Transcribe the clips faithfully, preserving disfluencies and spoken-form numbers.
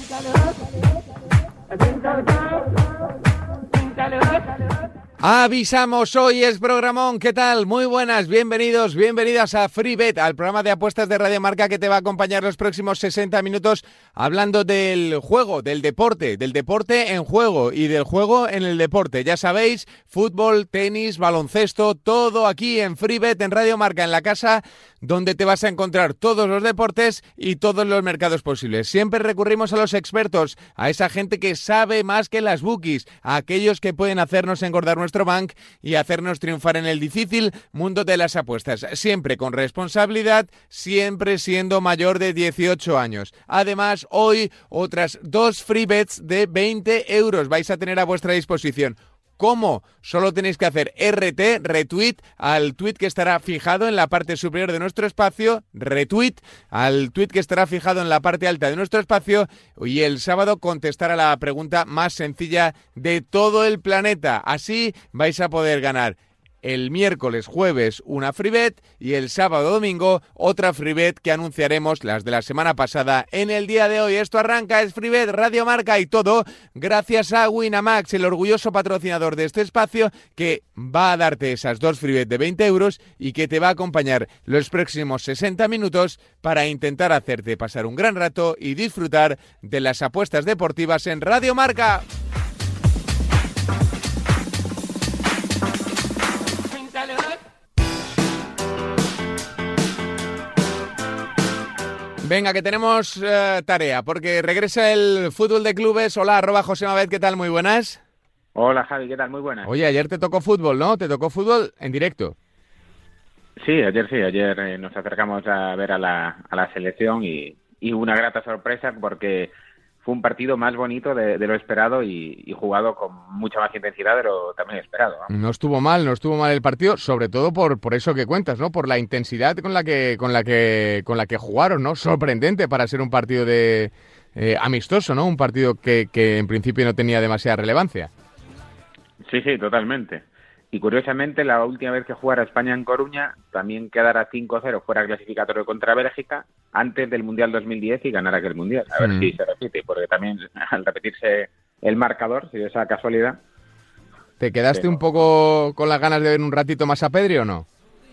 Avisamos, hoy es programón, ¿qué tal? Muy buenas, bienvenidos, bienvenidas a FreeBet, al programa de apuestas de Radio Marca que te va a acompañar los próximos sesenta minutos hablando del juego, del deporte, del deporte en juego y del juego en el deporte. Ya sabéis, fútbol, tenis, baloncesto, todo aquí en FreeBet, en Radio Marca, en la casa donde te vas a encontrar todos los deportes y todos los mercados posibles. Siempre recurrimos a los expertos, a esa gente que sabe más que las bookies, a aquellos que pueden hacernos engordar nuestro bank y hacernos triunfar en el difícil mundo de las apuestas. Siempre con responsabilidad, siempre siendo mayor de dieciocho años. Además, hoy otras dos free bets de veinte euros vais a tener a vuestra disposición. ¿Cómo? Solo tenéis que hacer R T, retweet, al tweet que estará fijado en la parte superior de nuestro espacio, retweet al tweet que estará fijado en la parte alta de nuestro espacio y el sábado contestar a la pregunta más sencilla de todo el planeta. Así vais a poder ganar el miércoles, jueves una freebet y el sábado, domingo otra freebet que anunciaremos, las de la semana pasada, en el día de hoy. Esto arranca, es FreeBet, Radio Marca y todo gracias a Winamax, el orgulloso patrocinador de este espacio que va a darte esas dos freebet de veinte euros y que te va a acompañar los próximos sesenta minutos para intentar hacerte pasar un gran rato y disfrutar de las apuestas deportivas en Radio Marca. Venga, que tenemos uh, tarea, porque regresa el fútbol de clubes. Hola, arroba José Mabet, ¿qué tal? Muy buenas. Hola, Javi, ¿qué tal? Muy buenas. Oye, ayer te tocó fútbol, ¿no? Te tocó fútbol en directo. Sí, ayer sí, ayer eh, nos acercamos a ver a la, a la selección y, y una grata sorpresa porque fue un partido más bonito de, de lo esperado y, y jugado con mucha más intensidad de lo también esperado, ¿no? No estuvo mal, no estuvo mal el partido, sobre todo por, por eso que cuentas, ¿no? Por la intensidad con la que con la que con la que jugaron, ¿no? Sorprendente para ser un partido de eh, amistoso, ¿no? Un partido que, que en principio no tenía demasiada relevancia. Sí, sí, totalmente. Y curiosamente, la última vez que jugara España en Coruña, también quedara cinco cero fuera clasificatorio contra Bélgica, antes del Mundial dos mil diez y ganara aquel Mundial. A ver mm. si se repite, porque también al repetirse el marcador, si esa casualidad... ¿Te quedaste pero... un poco con las ganas de ver un ratito más a Pedri o no?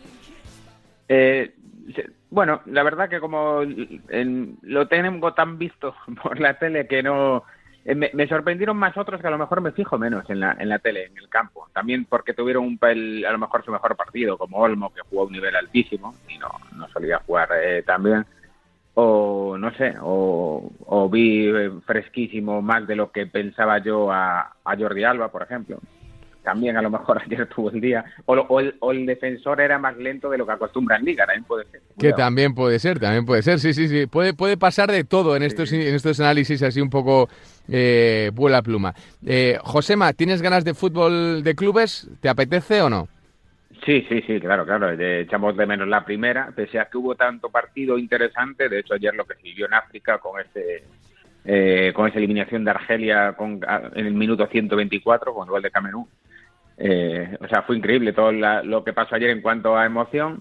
Eh, bueno, la verdad que como en, lo tengo tan visto por la tele que no... Me, me sorprendieron más otros que a lo mejor me fijo menos en la en la tele, en el campo. También porque tuvieron un pel, a lo mejor su mejor partido, como Olmo, que jugó a un nivel altísimo y no, no solía jugar eh, tan bien. O no sé, o, o vi eh, fresquísimo más de lo que pensaba yo a, a Jordi Alba, por ejemplo. También a lo mejor ayer tuvo el día. O, o, el, o el defensor era más lento de lo que acostumbra en Liga, también puede ser. Que Cuidado. también puede ser, también puede ser, sí, sí, sí. Puede, puede pasar de todo en estos, sí. en estos análisis así un poco eh, vuela pluma. Eh, Josema, ¿tienes ganas de fútbol de clubes? ¿Te apetece o no? Sí, sí, sí, claro, claro. Echamos de menos la primera, pese a que hubo tanto partido interesante. De hecho, ayer lo que se vivió en África con este... Eh, con esa eliminación de Argelia con, a, en el minuto ciento veinticuatro con el gol de Camerún. Eh, o sea, fue increíble todo la, lo que pasó ayer en cuanto a emoción,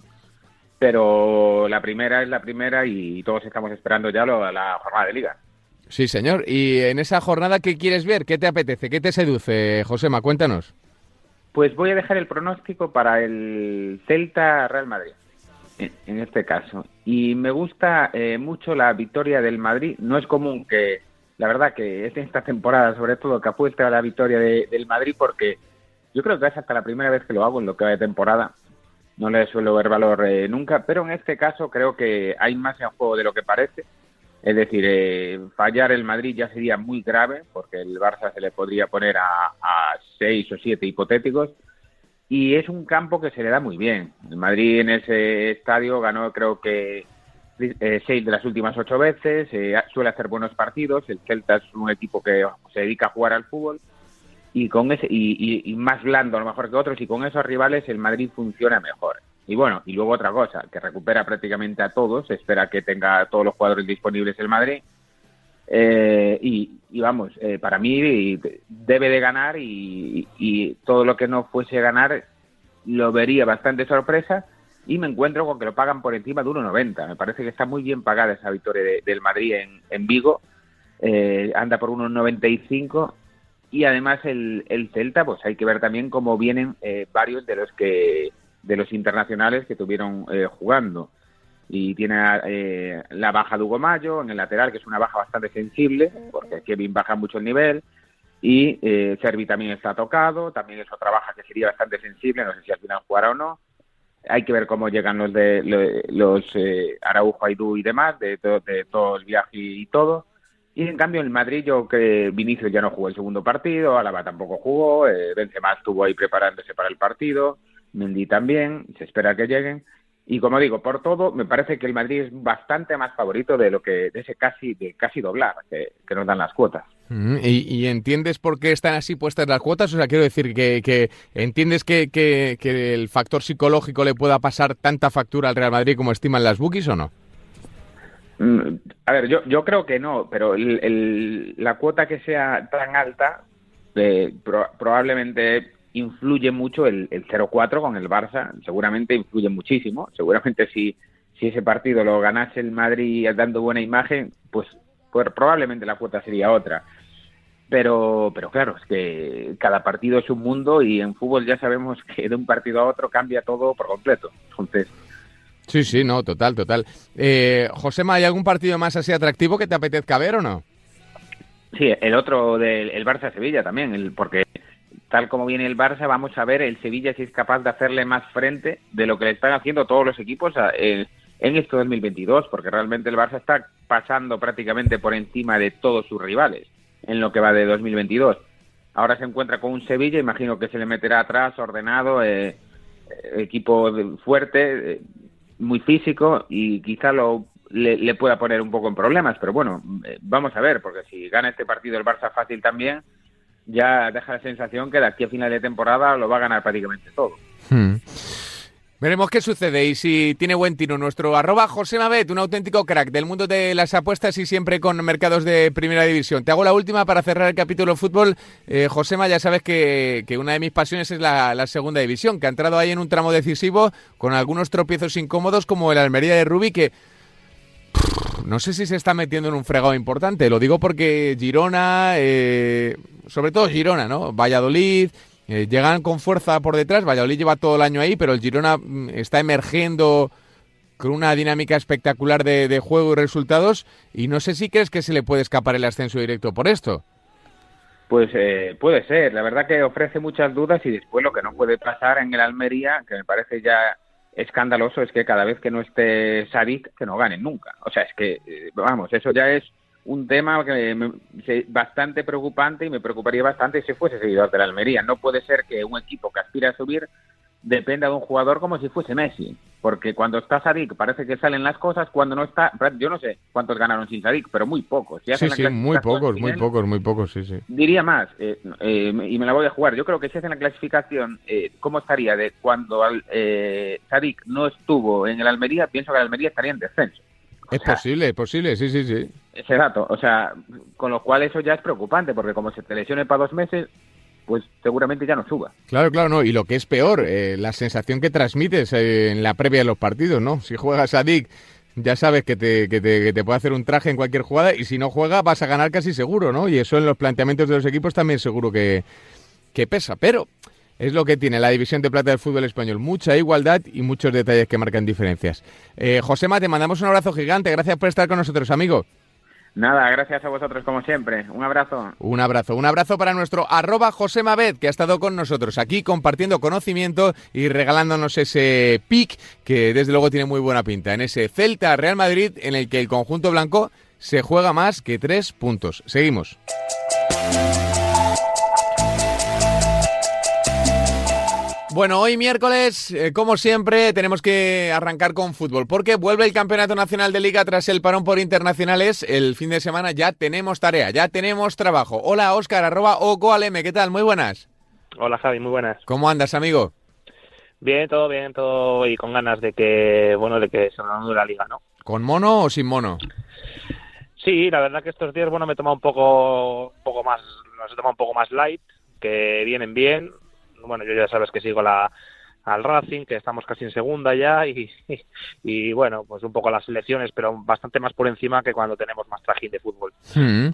pero la primera es la primera y todos estamos esperando ya lo, la jornada de Liga. Sí, señor. Y en esa jornada, ¿qué quieres ver? ¿Qué te apetece? ¿Qué te seduce, Josema? Cuéntanos. Pues voy a dejar el pronóstico para el Celta-Real Madrid, en, en este caso. Y me gusta eh, mucho la victoria del Madrid. No es común que, la verdad, que es esta temporada, sobre todo, que apueste a la victoria de, del Madrid, porque yo creo que es hasta la primera vez que lo hago en lo que va de temporada. No le suelo ver valor eh, nunca, pero en este caso creo que hay más en juego de lo que parece. Es decir, eh, fallar el Madrid ya sería muy grave, porque el Barça se le podría poner a, a seis o siete hipotéticos, y es un campo que se le da muy bien. El Madrid en ese estadio ganó, creo que, eh, seis de las últimas ocho veces, eh, suele hacer buenos partidos, el Celta es un equipo que se dedica a jugar al fútbol, y con ese y, y, y más blando a lo mejor que otros, y con esos rivales el Madrid funciona mejor. Y bueno, y luego otra cosa, que recupera prácticamente a todos, espera que tenga todos los jugadores disponibles el Madrid, eh, y, y vamos, eh, para mí debe de ganar, y, y todo lo que no fuese ganar lo vería bastante sorpresa, y me encuentro con que lo pagan por encima de uno noventa. Me parece que está muy bien pagada esa victoria de, del Madrid en, en Vigo. eh, anda por uno noventa y cinco. Y además el, el Celta, pues hay que ver también cómo vienen eh, varios de los que de los internacionales que tuvieron eh, jugando. Y tiene eh, la baja de Hugo Mayo en el lateral, que es una baja bastante sensible, porque Kevin baja mucho el nivel. Y eh, Servi también está tocado, también es otra baja que sería bastante sensible, no sé si al final jugará o no. Hay que ver cómo llegan los de los, los eh, Araujo, Aidú y demás, de, to, de todo el viaje y todo. Y en cambio el Madrid, yo que Vinicius ya no jugó el segundo partido, Álava tampoco jugó, eh, Benzema estuvo ahí preparándose para el partido, Mendy también, se espera que lleguen. Y como digo, por todo, me parece que el Madrid es bastante más favorito de lo que de ese casi de casi doblar que, que nos dan las cuotas. Mm, ¿Y, ¿Y entiendes por qué están así puestas las cuotas? O sea, quiero decir que, que entiendes que, que, que el factor psicológico le pueda pasar tanta factura al Real Madrid como estiman las bookies, ¿o no? A ver, yo, yo creo que no, pero el, el, la cuota que sea tan alta eh, pro, probablemente influye mucho el, el cero cuatro con el Barça, seguramente influye muchísimo, seguramente si, si ese partido lo ganase el Madrid dando buena imagen, pues, pues probablemente la cuota sería otra. Pero, pero claro, es que cada partido es un mundo y en fútbol ya sabemos que de un partido a otro cambia todo por completo, entonces... Sí, sí, no, total, total. Eh, Josema, ¿hay algún partido más así atractivo que te apetezca ver o no? Sí, el otro del el Barça-Sevilla también, el, porque tal como viene el Barça, vamos a ver el Sevilla si es capaz de hacerle más frente de lo que le están haciendo todos los equipos a, eh, en este dos mil veintidós, porque realmente el Barça está pasando prácticamente por encima de todos sus rivales en lo que va de dos mil veintidós. Ahora se encuentra con un Sevilla, imagino que se le meterá atrás, ordenado, eh, equipo fuerte, eh, muy físico, y quizá lo le, le pueda poner un poco en problemas, pero bueno, eh, vamos a ver, porque si gana este partido el Barça fácil también, ya deja la sensación que de aquí a final de temporada lo va a ganar prácticamente todo. Hmm. Veremos qué sucede y si tiene buen tiro nuestro arroba Josemabet, un auténtico crack del mundo de las apuestas y siempre con mercados de primera división. Te hago la última para cerrar el capítulo fútbol. Eh, Josema, ya sabes que, que una de mis pasiones es la, la segunda división, que ha entrado ahí en un tramo decisivo con algunos tropiezos incómodos como el Almería de Rubí, que pff, no sé si se está metiendo en un fregado importante. Lo digo porque Girona, eh, sobre todo Girona, ¿no? Valladolid... Eh, llegan con fuerza por detrás, Valladolid lleva todo el año ahí, pero el Girona mm, está emergiendo con una dinámica espectacular de, de juego y resultados, y no sé si crees que se le puede escapar el ascenso directo por esto. Pues eh, puede ser, la verdad que ofrece muchas dudas, y después lo que no puede pasar en el Almería, que me parece ya escandaloso, es que cada vez que no esté Sadik, que no ganen nunca. O sea, es que, eh, vamos, eso ya es un tema que me, bastante preocupante, y me preocuparía bastante si fuese seguidor de la Almería. No puede ser que un equipo que aspira a subir dependa de un jugador como si fuese Messi, porque cuando está Sadik parece que salen las cosas, cuando no está, yo no sé cuántos ganaron sin Sadik, pero muy pocos. Si sí, sí, muy pocos, muy él, pocos, muy pocos, sí, sí. Diría más, eh, eh, y me la voy a jugar, yo creo que si hacen la clasificación, eh, ¿cómo estaría de cuando eh, Sadik no estuvo en el Almería? Pienso que el Almería estaría en descenso. Es o sea, posible, es posible, sí, sí, sí. Ese dato, o sea, con lo cual eso ya es preocupante, porque como se te lesione para dos meses, pues seguramente ya no suba. Claro, claro, no, y lo que es peor, eh, la sensación que transmites eh, en la previa de los partidos, ¿no? Si juegas a Dick, ya sabes que te, que, te, que te puede hacer un traje en cualquier jugada, y si no juega vas a ganar casi seguro, ¿no? Y eso en los planteamientos de los equipos también seguro que, que pesa, pero... Es lo que tiene la división de plata del fútbol español. Mucha igualdad y muchos detalles que marcan diferencias. Eh, Josema, te mandamos un abrazo gigante. Gracias por estar con nosotros, amigo. Nada, gracias a vosotros como siempre. Un abrazo. Un abrazo. Un abrazo para nuestro arroba Josemabet, que ha estado con nosotros aquí compartiendo conocimiento y regalándonos ese pick que desde luego tiene muy buena pinta. En ese Celta Real Madrid en el que el conjunto blanco se juega más que tres puntos. Seguimos. Bueno, hoy miércoles, eh, como siempre, tenemos que arrancar con fútbol, porque vuelve el Campeonato Nacional de Liga tras el parón por internacionales. El fin de semana ya tenemos tarea, ya tenemos trabajo. Hola, Óscar, arroba ocoalm, ¿qué tal? Muy buenas. Hola, Javi, muy buenas. ¿Cómo andas, amigo? Bien, todo bien, todo, y con ganas de que, bueno, de que se reanude la Liga, ¿no? ¿Con mono o sin mono? Sí, la verdad que estos días, bueno, me he tomado un poco, un poco más, los he tomado un poco más light, que vienen bien. Bueno, yo ya sabes que sigo la, al Racing, que estamos casi en segunda ya, y, y, y bueno, pues un poco las selecciones, pero bastante más por encima que cuando tenemos más trajín de fútbol. Hmm.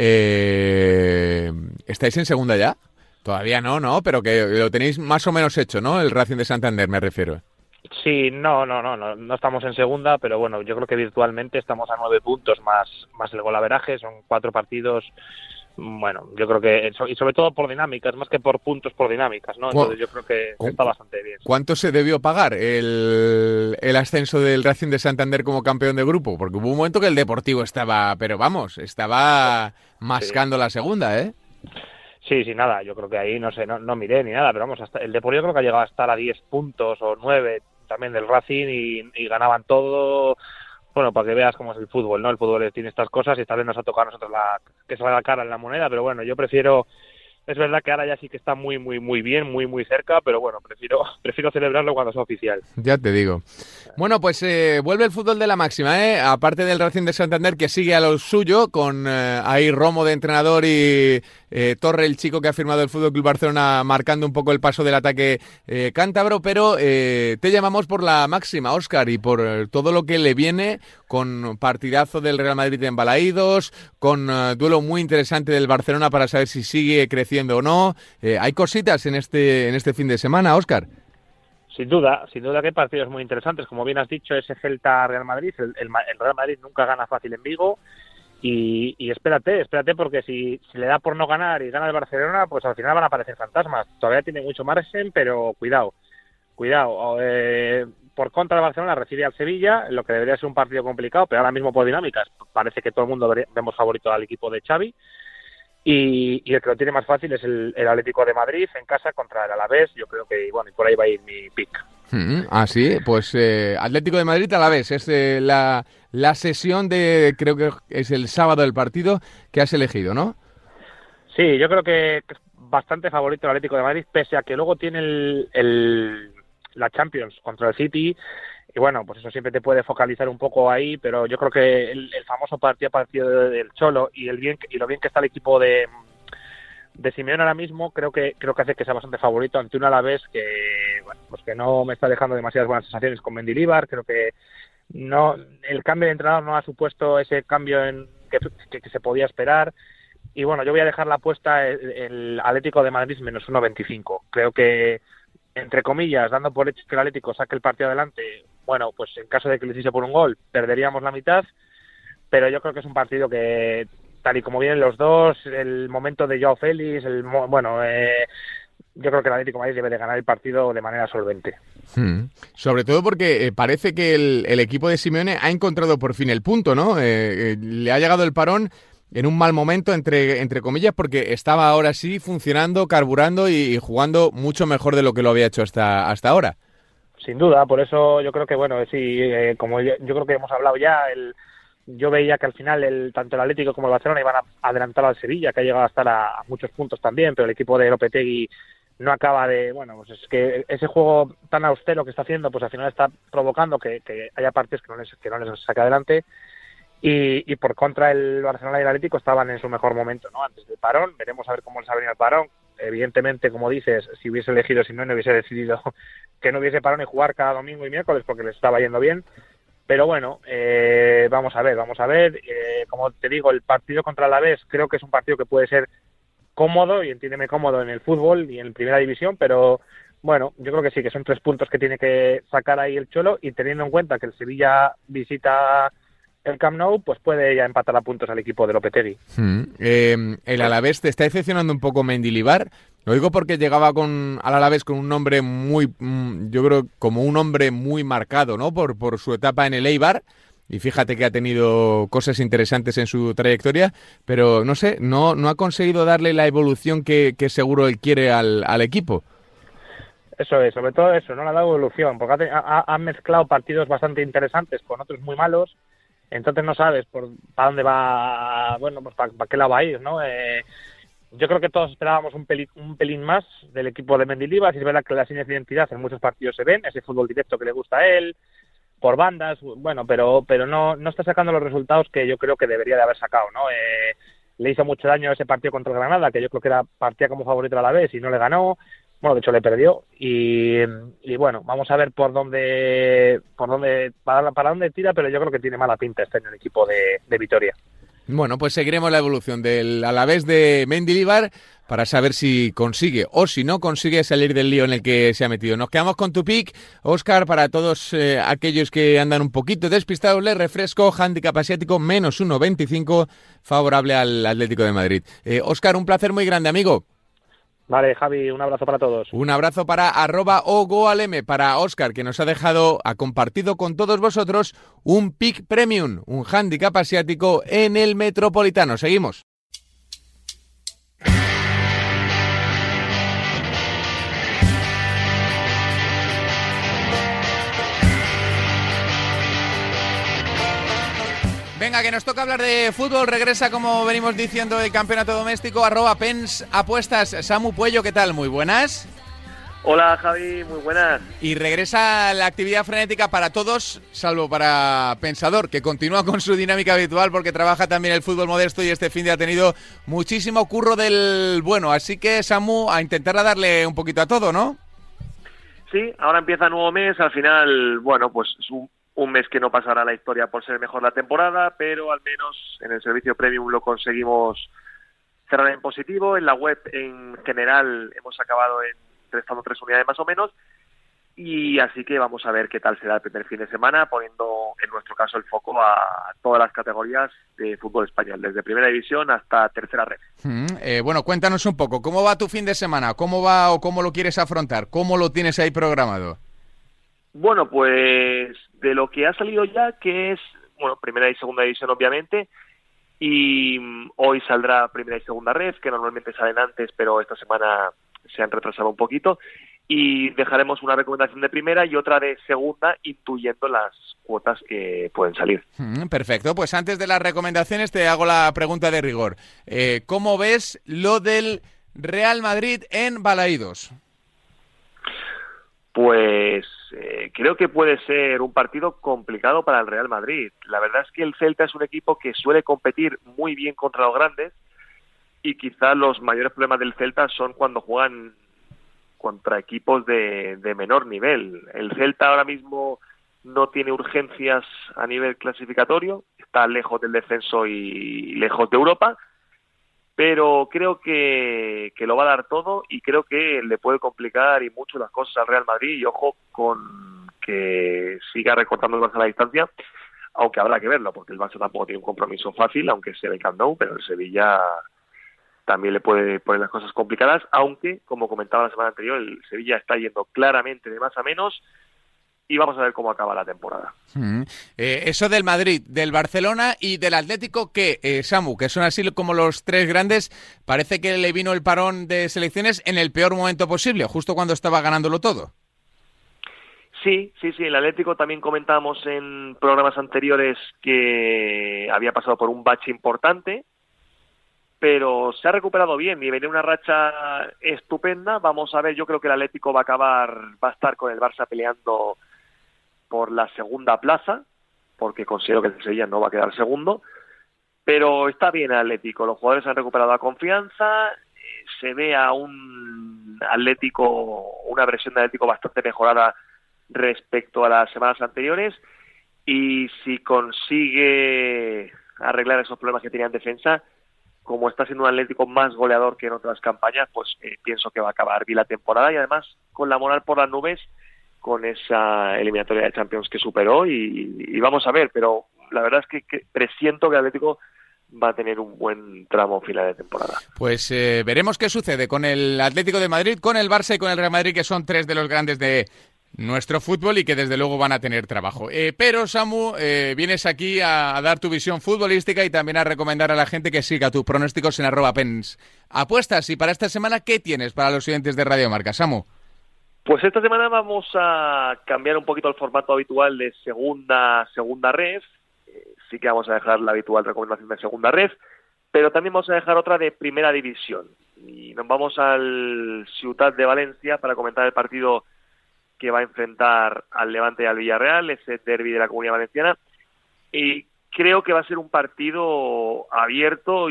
Eh, ¿Estáis en segunda ya? Todavía no, ¿no? Pero que lo tenéis más o menos hecho, ¿no? El Racing de Santander, me refiero. Sí, no, no, no, no, no estamos en segunda, pero bueno, yo creo que virtualmente estamos a nueve puntos más, más el golaveraje, son cuatro partidos. Bueno, yo creo que, y sobre todo por dinámicas, más que por puntos, por dinámicas, ¿no? Entonces yo creo que está bastante bien. ¿Cuánto se debió pagar el, el ascenso del Racing de Santander como campeón de grupo? Porque hubo un momento que el Deportivo estaba, pero vamos, estaba mascando sí. la segunda, ¿eh? Sí, sí, nada, yo creo que ahí, no sé, no, no miré ni nada, pero vamos, hasta el Deportivo creo que ha llegado a estar a diez puntos o nueve también del Racing y, y ganaban todo. Bueno, para que veas cómo es el fútbol, ¿no? El fútbol tiene estas cosas y esta vez nos ha tocado a nosotros la, que salga la cara en la moneda, pero bueno, yo prefiero, es verdad que ahora ya sí que está muy, muy, muy bien, muy, muy cerca, pero bueno, prefiero prefiero celebrarlo cuando sea oficial. Ya te digo. Bueno, pues eh, vuelve el fútbol de la máxima, ¿eh? Aparte del Racing de Santander, que sigue a lo suyo, con eh, ahí Romo de entrenador y eh, Torre, el chico que ha firmado el Fútbol Club Barcelona, marcando un poco el paso del ataque eh, cántabro, pero eh, te llamamos por la máxima, Óscar, y por eh, todo lo que le viene, con partidazo del Real Madrid en Balaídos, con eh, duelo muy interesante del Barcelona para saber si sigue creciendo o no. Eh, hay cositas en este en este fin de semana, Óscar. Sin duda, sin duda que hay partidos muy interesantes. Como bien has dicho, ese Celta-Real Madrid, el, el, el Real Madrid nunca gana fácil en Vigo. Y, y espérate, espérate porque si, si le da por no ganar y gana el Barcelona, pues al final van a aparecer fantasmas. Todavía tiene mucho margen, pero cuidado, cuidado. Eh, por contra, el Barcelona recibe al Sevilla, lo que debería ser un partido complicado, pero ahora mismo por dinámicas parece que todo el mundo vemos favorito al equipo de Xavi. Y, y el que lo tiene más fácil es el, el Atlético de Madrid en casa contra el Alavés. Yo creo que, bueno, y por ahí va a ir mi pick. Mm, ah, sí, pues eh, Atlético de Madrid Alavés es eh, la, la sesión de, creo que es el sábado del partido que has elegido, ¿no? Sí, yo creo que es bastante favorito el Atlético de Madrid, pese a que luego tiene el, el, la Champions contra el City. Y bueno, pues eso siempre te puede focalizar un poco ahí, pero yo creo que el, el famoso partido partido del Cholo y el bien y lo bien que está el equipo de, de Simeone ahora mismo, creo que creo que hace que sea bastante favorito ante un Alavés que bueno, pues que no me está dejando demasiadas buenas sensaciones con Mendilibar. Creo que no el cambio de entrenador no ha supuesto ese cambio en que, que, que se podía esperar. Y bueno, yo voy a dejar la apuesta el, el Atlético de Madrid menos uno veinticinco. Creo que, entre comillas, dando por hecho que el Atlético saque el partido adelante, bueno, pues en caso de que le hiciese por un gol, perderíamos la mitad, pero yo creo que es un partido que, tal y como vienen los dos, el momento de Joao Félix, el, bueno, eh, yo creo que el Atlético de Madrid debe de ganar el partido de manera solvente. Hmm. Sobre todo porque eh, parece que el, el equipo de Simeone ha encontrado por fin el punto, ¿no? Eh, eh, le ha llegado el parón en un mal momento, entre, entre comillas, porque estaba ahora sí funcionando, carburando y, y jugando mucho mejor de lo que lo había hecho hasta, hasta ahora. Sin duda, por eso yo creo que, bueno, sí, eh, como yo, yo creo que hemos hablado ya, el, yo veía que al final el, tanto el Atlético como el Barcelona iban a adelantar al Sevilla, que ha llegado a estar a, a muchos puntos también, pero el equipo de Lopetegui no acaba de, bueno, pues es que ese juego tan austero que está haciendo, pues al final está provocando que, que haya partidos que no les, que no les saque adelante. Y, y por contra el Barcelona y el Atlético estaban en su mejor momento, ¿no? Antes del parón, veremos a ver cómo les ha venido el parón. Evidentemente, como dices, si hubiese elegido, si no, no hubiese decidido que no hubiese parón y jugar cada domingo y miércoles porque les estaba yendo bien. Pero bueno, eh, vamos a ver, vamos a ver. Eh, como te digo, el partido contra el Alavés creo que es un partido que puede ser cómodo, y entiéndeme cómodo en el fútbol y en primera división, pero bueno, yo creo que sí, que son tres puntos que tiene que sacar ahí el Cholo, y teniendo en cuenta que el Sevilla visita el Camp Nou, pues puede ya empatar a puntos al equipo de Lopetegui. Hmm. Eh, el Alavés te está decepcionando un poco Mendilibar. Lo digo porque llegaba con al Alavés con un nombre muy, yo creo, como un hombre muy marcado, ¿no? Por, por su etapa en el Eibar. Y fíjate que ha tenido cosas interesantes en su trayectoria, pero no sé, no, no ha conseguido darle la evolución que, que seguro él quiere al, al equipo. Eso es, sobre todo eso, no le ha dado evolución, porque ha, ha, ha mezclado partidos bastante interesantes con otros muy malos. Entonces no sabes por para dónde va, bueno, pues para, para qué lado va a ir, ¿no? Eh, yo creo que todos esperábamos un pelín, un pelín más del equipo de Mendilibar. Si es verdad que las señas de identidad en muchos partidos se ven, ese fútbol directo que le gusta a él, por bandas, bueno, pero pero no no está sacando los resultados que yo creo que debería de haber sacado, ¿no? Eh, le hizo mucho daño ese partido contra el Granada, que yo creo que era partía como favorito a la vez y no le ganó. Bueno, de hecho le perdió y, y bueno, vamos a ver por dónde por dónde para, para dónde tira, pero yo creo que tiene mala pinta este año el equipo de, de Vitoria. Bueno, pues seguiremos la evolución del Alavés de Mendilibar para saber si consigue o si no consigue salir del lío en el que se ha metido. Nos quedamos con tu pick, Óscar, para todos eh, aquellos que andan un poquito despistados, les refresco, handicap asiático menos uno veinticinco, favorable al Atlético de Madrid. Eh, Óscar, un placer muy grande, amigo. Vale, Javi, un abrazo para todos. Un abrazo para arroba ogoalm, para Óscar, que nos ha dejado, ha compartido con todos vosotros un pick premium, un handicap asiático en el Metropolitano. Seguimos. Venga, que nos toca hablar de fútbol. Regresa, como venimos diciendo, el campeonato doméstico. Arroba Pens Apuestas. Samu Puello, ¿qué tal? Muy buenas. Hola, Javi, muy buenas. Y regresa la actividad frenética para todos, salvo para Pensador, que continúa con su dinámica habitual porque trabaja también el fútbol modesto y este fin de ha tenido muchísimo curro del bueno. Así que, Samu, a intentar darle un poquito a todo, ¿no? Sí, ahora empieza nuevo mes. Al final, bueno, pues es un Un mes que no pasará a la historia por ser mejor la temporada, pero al menos en el servicio premium lo conseguimos cerrar en positivo. En la web en general hemos acabado en restando tres unidades más o menos, y así que vamos a ver qué tal será el primer fin de semana, poniendo en nuestro caso el foco a todas las categorías de fútbol español, desde primera división hasta tercera red. Mm, eh, bueno, cuéntanos un poco, ¿cómo va tu fin de semana? ¿Cómo va o cómo lo quieres afrontar? ¿Cómo lo tienes ahí programado? Bueno, pues de lo que ha salido ya, que es, bueno, primera y segunda división obviamente, y hoy saldrá primera y segunda red, que normalmente salen antes, pero esta semana se han retrasado un poquito, y dejaremos una recomendación de primera y otra de segunda, intuyendo las cuotas que pueden salir. Mm, perfecto, pues antes de las recomendaciones te hago la pregunta de rigor. Eh, ¿Cómo ves lo del Real Madrid en Balaídos? Pues eh, creo que puede ser un partido complicado para el Real Madrid. La verdad es que el Celta es un equipo que suele competir muy bien contra los grandes, y quizás los mayores problemas del Celta son cuando juegan contra equipos de, de menor nivel. El Celta ahora mismo no tiene urgencias a nivel clasificatorio, está lejos del descenso y lejos de Europa, pero creo que, que lo va a dar todo, y creo que le puede complicar y mucho las cosas al Real Madrid, y ojo con que siga recortando el Barça a la distancia, aunque habrá que verlo, porque el Barça tampoco tiene un compromiso fácil, aunque sea el Camp Nou, pero el Sevilla también le puede poner las cosas complicadas, aunque, como comentaba la semana anterior, el Sevilla está yendo claramente de más a menos, y vamos a ver cómo acaba la temporada. Mm. Eh, eso del Madrid, del Barcelona y del Atlético, que, eh, Samu, que son así como los tres grandes, parece que le vino el parón de selecciones en el peor momento posible, justo cuando estaba ganándolo todo. Sí, sí, sí, el Atlético también comentamos en programas anteriores que había pasado por un bache importante, pero se ha recuperado bien y venía una racha estupenda. Vamos a ver, yo creo que el Atlético va a acabar, va a estar con el Barça peleando por la segunda plaza, porque considero que el Sevilla no va a quedar segundo, pero está bien el Atlético, los jugadores han recuperado la confianza, se ve a un Atlético, una versión de Atlético bastante mejorada respecto a las semanas anteriores, y si consigue arreglar esos problemas que tenía en defensa, como está siendo un Atlético más goleador que en otras campañas, pues eh, pienso que va a acabar bien la temporada, y además con la moral por las nubes, con esa eliminatoria de Champions que superó, y, y vamos a ver, pero la verdad es que, que presiento que el Atlético va a tener un buen tramo final de temporada. Pues eh, veremos qué sucede con el Atlético de Madrid, con el Barça y con el Real Madrid, que son tres de los grandes de nuestro fútbol y que desde luego van a tener trabajo. Eh, pero, Samu, eh, vienes aquí a, a dar tu visión futbolística y también a recomendar a la gente que siga tus pronósticos en arroba pens apuestas. Y para esta semana, ¿qué tienes para los oyentes de Radio Marca, Samu? Pues esta semana vamos a cambiar un poquito el formato habitual de segunda segunda red. Eh, sí que vamos a dejar la habitual recomendación de segunda red, pero también vamos a dejar otra de primera división. Y nos vamos al Ciutat de Valencia para comentar el partido que va a enfrentar al Levante y al Villarreal, ese derbi de la Comunidad Valenciana. Y creo que va a ser un partido abierto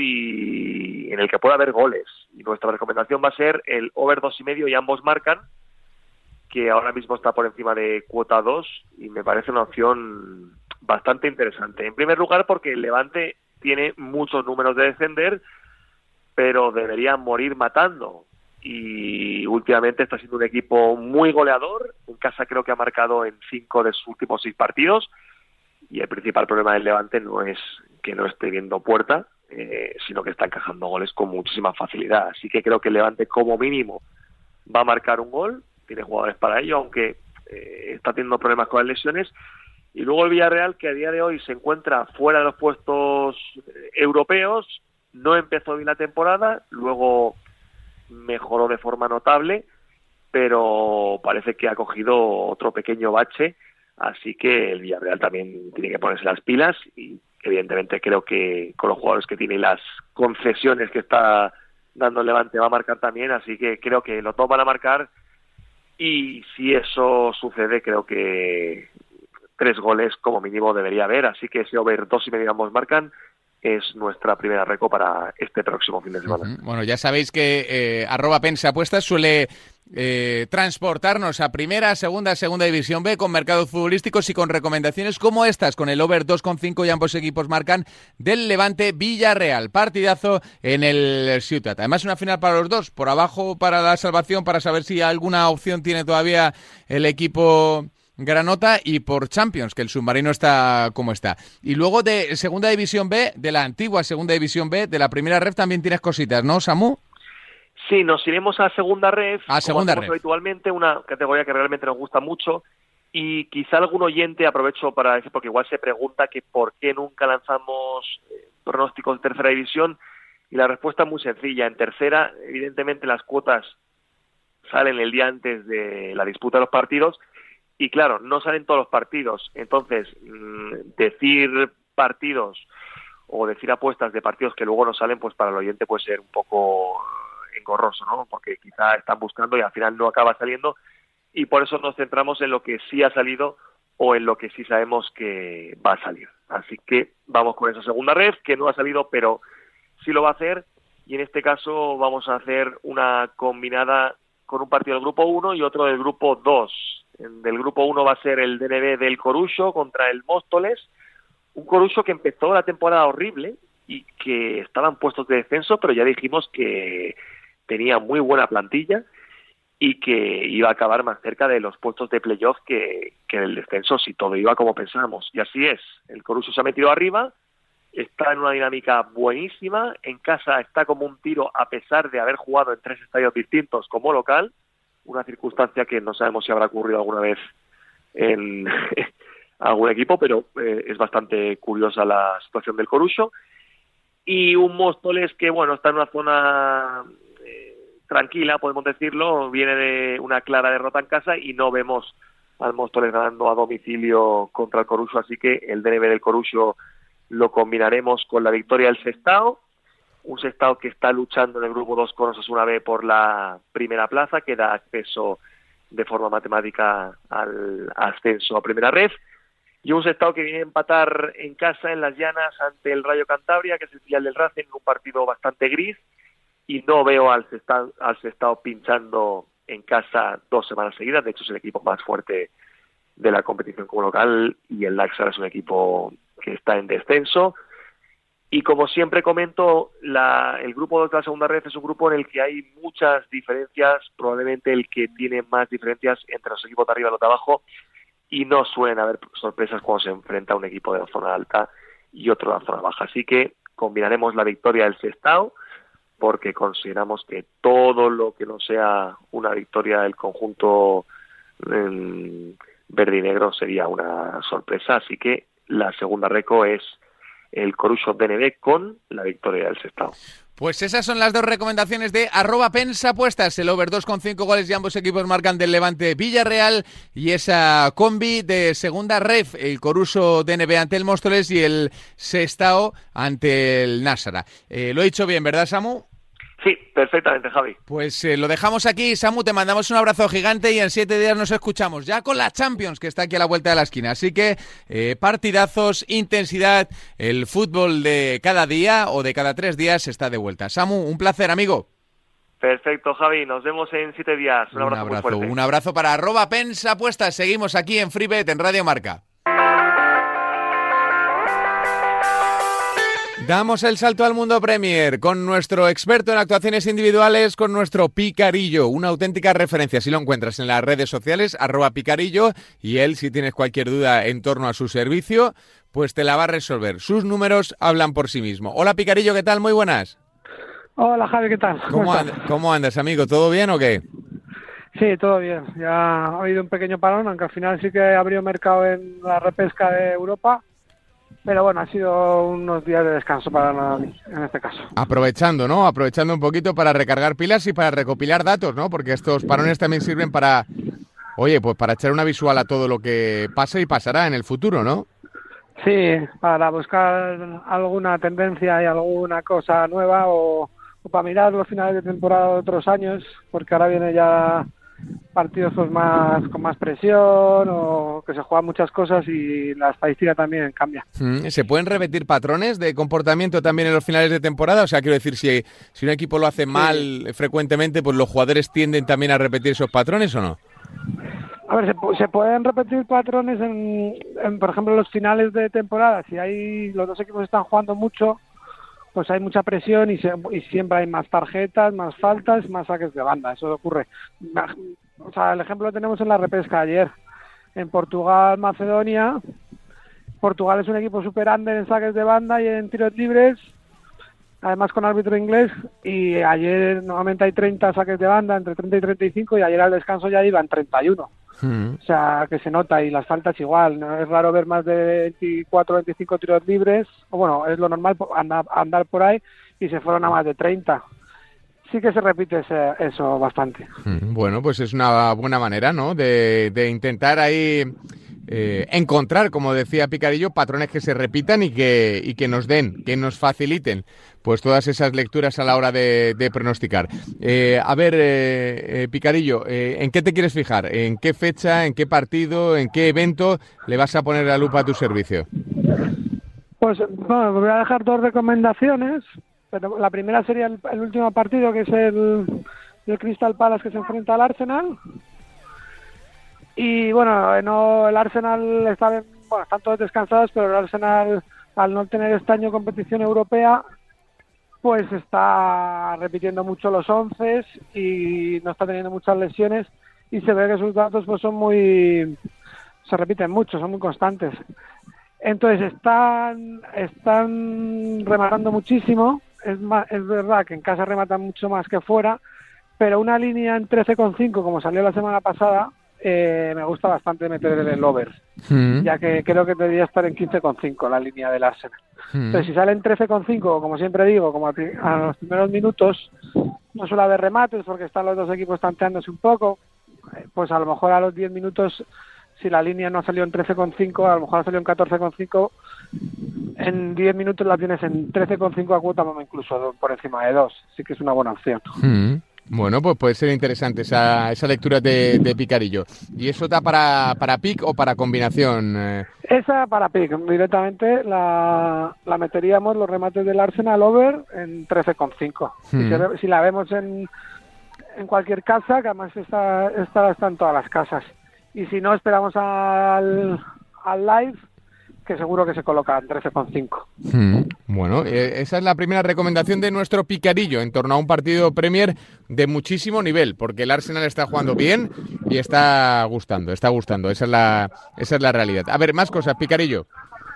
y en el que pueda haber goles. Y nuestra recomendación va a ser el over dos y medio y ambos marcan, que ahora mismo está por encima de cuota dos y me parece una opción bastante interesante. En primer lugar porque el Levante tiene muchos números de defender, pero debería morir matando. Y últimamente está siendo un equipo muy goleador. En casa creo que ha marcado en cinco de sus últimos seis partidos. Y el principal problema del Levante no es que no esté viendo puerta, eh, sino que está encajando goles con muchísima facilidad. Así que creo que el Levante como mínimo va a marcar un gol. Tiene jugadores para ello, aunque eh, está teniendo problemas con las lesiones. Y luego el Villarreal, que a día de hoy se encuentra fuera de los puestos eh, europeos, no empezó bien la temporada, luego mejoró de forma notable, pero parece que ha cogido otro pequeño bache, así que el Villarreal también tiene que ponerse las pilas y evidentemente creo que con los jugadores que tiene y las concesiones que está dando el Levante va a marcar también, así que creo que los dos van a marcar y si eso sucede creo que tres goles como mínimo debería haber, así que ese over dos y medio ambos marcan es nuestra primera reco para este próximo fin de semana. Uh-huh. Bueno, ya sabéis que eh, arroba pensapuestas suele eh, transportarnos a primera, segunda, segunda división B con mercados futbolísticos y con recomendaciones como estas, con el over dos coma cinco y ambos equipos marcan del Levante Villarreal. Partidazo en el Ciutat. Además una final para los dos, por abajo para la salvación, para saber si alguna opción tiene todavía el equipo Granota y por Champions, que el submarino está como está. Y luego de Segunda División B, de la antigua Segunda División B, de la primera ref también tienes cositas, ¿no, Samu? Sí, nos iremos a Segunda Ref, a Segunda como Ref. habitualmente, una categoría que realmente nos gusta mucho y quizá algún oyente, aprovecho para decir, porque igual se pregunta que por qué nunca lanzamos eh, pronósticos de Tercera División y la respuesta es muy sencilla. En Tercera, evidentemente las cuotas salen el día antes de la disputa de los partidos. Y claro, no salen todos los partidos, entonces mmm, decir partidos o decir apuestas de partidos que luego no salen, pues para el oyente puede ser un poco engorroso, ¿no? Porque quizá están buscando y al final no acaba saliendo y por eso nos centramos en lo que sí ha salido o en lo que sí sabemos que va a salir. Así que vamos con esa segunda ref, que no ha salido, pero sí lo va a hacer y en este caso vamos a hacer una combinada con un partido del grupo uno y otro del grupo dos. Del grupo uno va a ser el D N B del Coruso contra el Móstoles, un Coruso que empezó la temporada horrible y que estaban puestos de descenso, pero ya dijimos que tenía muy buena plantilla y que iba a acabar más cerca de los puestos de playoff que, que del descenso si todo iba como pensábamos. Y así es, el Coruso se ha metido arriba, está en una dinámica buenísima, en casa está como un tiro a pesar de haber jugado en tres estadios distintos como local, una circunstancia que no sabemos si habrá ocurrido alguna vez en algún equipo, pero eh, es bastante curiosa la situación del Coruso. Y un Móstoles que, bueno, está en una zona eh, tranquila, podemos decirlo, viene de una clara derrota en casa y no vemos al Móstoles ganando a domicilio contra el Coruso, así que el D N B del Coruso lo combinaremos con la victoria del Sestao, un Sestao que está luchando en el grupo dos con Osasuna B por la primera plaza, que da acceso de forma matemática al ascenso a primera ref, y un Sestao que viene a empatar en casa en las Llanas ante el Rayo Cantabria, que es el filial del Racing, en un partido bastante gris, y no veo al Sestao, al Sestao pinchando en casa dos semanas seguidas. De hecho es el equipo más fuerte de la competición como local, y el Laxar es un equipo que está en descenso. Y como siempre comento, la, el grupo dos de la segunda red es un grupo en el que hay muchas diferencias, probablemente el que tiene más diferencias entre los equipos de arriba y los de abajo, y no suelen haber sorpresas cuando se enfrenta a un equipo de la zona alta y otro de la zona baja. Así que combinaremos la victoria del Sestao, porque consideramos que todo lo que no sea una victoria del conjunto eh, verde y negro sería una sorpresa. Así que la segunda reco es el Coruso D N B con la victoria del Sestao. Pues esas son las dos recomendaciones de arroba pensapuestas, el over dos coma cinco goles y ambos equipos marcan del Levante Villarreal, y esa combi de segunda ref, el Coruso D N B ante el Móstoles y el Sestao ante el Násara. Eh, lo he dicho bien, ¿verdad, Samu? Sí, perfectamente, Javi. Pues eh, lo dejamos aquí, Samu, te mandamos un abrazo gigante y en siete días nos escuchamos ya con la Champions, que está aquí a la vuelta de la esquina. Así que eh, partidazos, intensidad, el fútbol de cada día o de cada tres días está de vuelta. Samu, un placer, amigo. Perfecto, Javi, nos vemos en siete días. Un, un abrazo, abrazo, muy fuerte. Un abrazo para arroba pensapuestas. Seguimos aquí en FreeBet, en Radio Marca. Damos el salto al mundo Premier con nuestro experto en actuaciones individuales, con nuestro Picarillo, una auténtica referencia. Si lo encuentras en las redes sociales, arroba Picarillo, y él, si tienes cualquier duda en torno a su servicio, pues te la va a resolver. Sus números hablan por sí mismo. Hola Picarillo, ¿qué tal? Muy buenas. Hola Javi, ¿qué tal? ¿Cómo, and- ¿Cómo andas, amigo? ¿Todo bien o qué? Sí, todo bien. Ya ha habido un pequeño parón, aunque al final sí que abrió mercado en la repesca de Europa. Pero bueno, ha sido unos días de descanso para mí, en este caso. Aprovechando, ¿no? Aprovechando un poquito para recargar pilas y para recopilar datos, ¿no? Porque estos parones también sirven para, oye, pues para echar una visual a todo lo que pasa y pasará en el futuro, ¿no? Sí, para buscar alguna tendencia y alguna cosa nueva o, o para mirar los finales de temporada de otros años, porque ahora viene ya partidos pues más con más presión o que se juegan muchas cosas y la estadística también cambia. ¿Se pueden repetir patrones de comportamiento también en los finales de temporada? O sea, quiero decir, si, si un equipo lo hace mal sí. frecuentemente, pues los jugadores tienden también a repetir esos patrones, ¿o no? A ver, se, se pueden repetir patrones en, en, por ejemplo, los finales de temporada. Si hay los dos equipos están jugando mucho, pues hay mucha presión y, se, y siempre hay más tarjetas, más faltas, más saques de banda. Eso ocurre. O sea, el ejemplo lo tenemos en la repesca ayer. En Portugal, Macedonia. Portugal es un equipo super under en saques de banda y en tiros libres, además con árbitro inglés. Y ayer normalmente hay treinta saques de banda, entre treinta y treinta y cinco, y ayer al descanso ya iban treinta y uno. Mm. O sea, que se nota, y las faltas igual. No es raro ver más de veinticuatro o veinticinco tiros libres, o bueno, es lo normal andar, andar por ahí, y se fueron a más de treinta. Sí que se repite ese, eso bastante. Mm, bueno, pues es una buena manera, ¿no? De, de intentar ahí eh, encontrar, como decía Picarillo, patrones que se repitan y que, y que nos den, que nos faciliten pues todas esas lecturas a la hora de, de pronosticar. Eh, a ver, eh, eh, Picarillo, eh, ¿en qué te quieres fijar? ¿En qué fecha, en qué partido, en qué evento le vas a poner la lupa a tu servicio? Pues bueno, voy a dejar dos recomendaciones, pero la primera sería el, el último partido, que es el, el Crystal Palace, que se enfrenta al Arsenal. Y bueno, no, el Arsenal está bien, bueno, están todos descansados, pero el Arsenal, al no tener este año competición europea, pues está repitiendo mucho los once y no está teniendo muchas lesiones, y se ve que sus datos pues son muy, se repiten mucho, son muy constantes. Entonces están están rematando muchísimo. Es, más, es verdad que en casa rematan mucho más que fuera, pero una línea en trece coma cinco, como salió la semana pasada, eh, me gusta bastante meter el over, mm. ya que creo que debería estar en quince coma cinco la línea del Arsenal. Mm. Entonces, si sale en trece coma cinco, como siempre digo, como a, a los primeros minutos no suele haber remates porque están los dos equipos tanteándose un poco, pues a lo mejor a los diez minutos, si la línea no salió en trece coma cinco, a lo mejor salió en catorce coma cinco, en diez minutos la tienes en trece coma cinco a cuota, incluso por encima de dos. Así que es una buena opción. Mm. Bueno, pues puede ser interesante esa, esa lectura de, de Picarillo. ¿Y eso da para, para pick o para combinación? Eh... Esa para pick. Directamente la, la meteríamos los remates del Arsenal over en trece coma cinco. Mm. Si, se, si la vemos en, en cualquier casa, que además está, está, está en todas las casas. Y si no, esperamos al, al live, que seguro que se coloca en trece coma cinco. Mm, bueno, eh, esa es la primera recomendación de nuestro Picarillo en torno a un partido Premier de muchísimo nivel, porque el Arsenal está jugando bien y está gustando, está gustando. Esa es la, esa es la realidad. A ver, más cosas, Picarillo.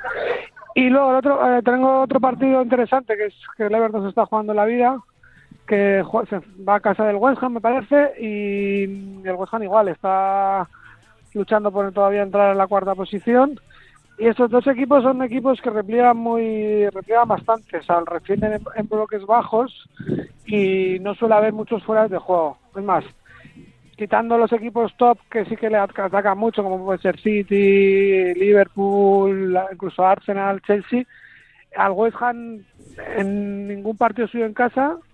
Y luego el otro, eh, tengo otro partido interesante, que es que el Everton se está jugando la vida, que se va a casa del West Ham, me parece, y el West Ham igual está luchando por todavía entrar en la cuarta posición. Y estos dos equipos son equipos que repliegan muy, repliegan bastante, o sea, refieren en, en bloques bajos y no suele haber muchos fuera de juego. Es más, quitando los equipos top que sí que le atacan mucho, como puede ser City, Liverpool, incluso Arsenal, Chelsea, al West Ham en ningún partido suyo en casa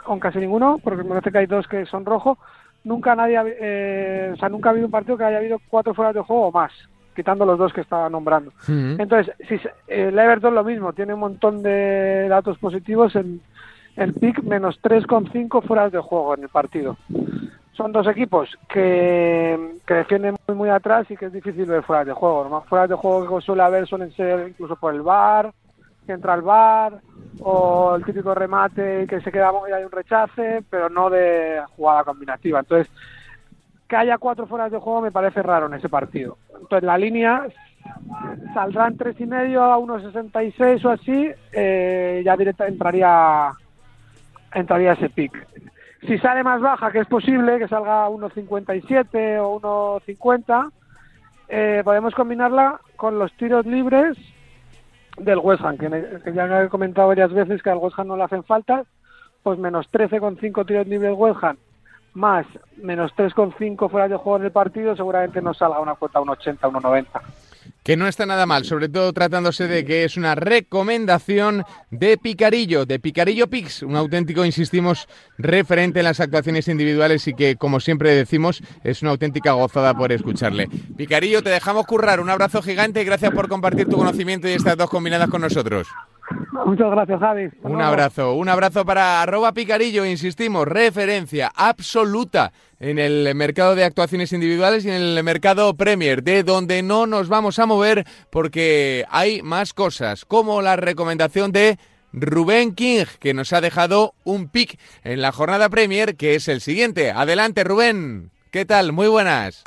con casi ninguno, porque me parece que hay dos que son rojo. Nunca nadie, eh, o sea, nunca ha habido un partido que haya habido cuatro fueras de juego o más, quitando los dos que estaba nombrando. Uh-huh. Entonces, si el Everton lo mismo, tiene un montón de datos positivos en el pick, menos tres coma cinco fueras de juego en el partido. Son dos equipos que, que defienden muy muy atrás y que es difícil ver fuera de juego. Los más fuera de juego que suele haber suelen ser incluso por el V A R, que entra al V A R, o el típico remate que se queda y hay un rechace, pero no de jugada combinativa. Entonces, que haya cuatro fueras de juego me parece raro en ese partido. Entonces, la línea saldrán tres y medio a uno sesenta y seis o así, eh, ya directa entraría entraría ese pick. Si sale más baja, que es posible, que salga a uno cincuenta y siete o uno cincuenta, eh, podemos combinarla con los tiros libres del West Ham, que, que ya he comentado varias veces que al West Ham no le hacen falta, pues menos trece coma cinco tiros libres del West Ham, más menos tres coma cinco fuera de juego en el partido, seguramente nos salga una cuota uno ochenta, uno noventa. Que no está nada mal, sobre todo tratándose de que es una recomendación de Picarillo, de Picarillo Picks, un auténtico, insistimos, referente en las actuaciones individuales y que, como siempre decimos, es una auténtica gozada por escucharle. Picarillo, te dejamos currar, un abrazo gigante y gracias por compartir tu conocimiento y estas dos combinadas con nosotros. Muchas gracias, Javi. Un abrazo, un abrazo para arroba Picarillo, insistimos, referencia absoluta en el mercado de actuaciones individuales y en el mercado Premier, de donde no nos vamos a mover porque hay más cosas, como la recomendación de Rubén King, que nos ha dejado un pick en la jornada Premier, que es el siguiente. Adelante, Rubén. ¿Qué tal? Muy buenas.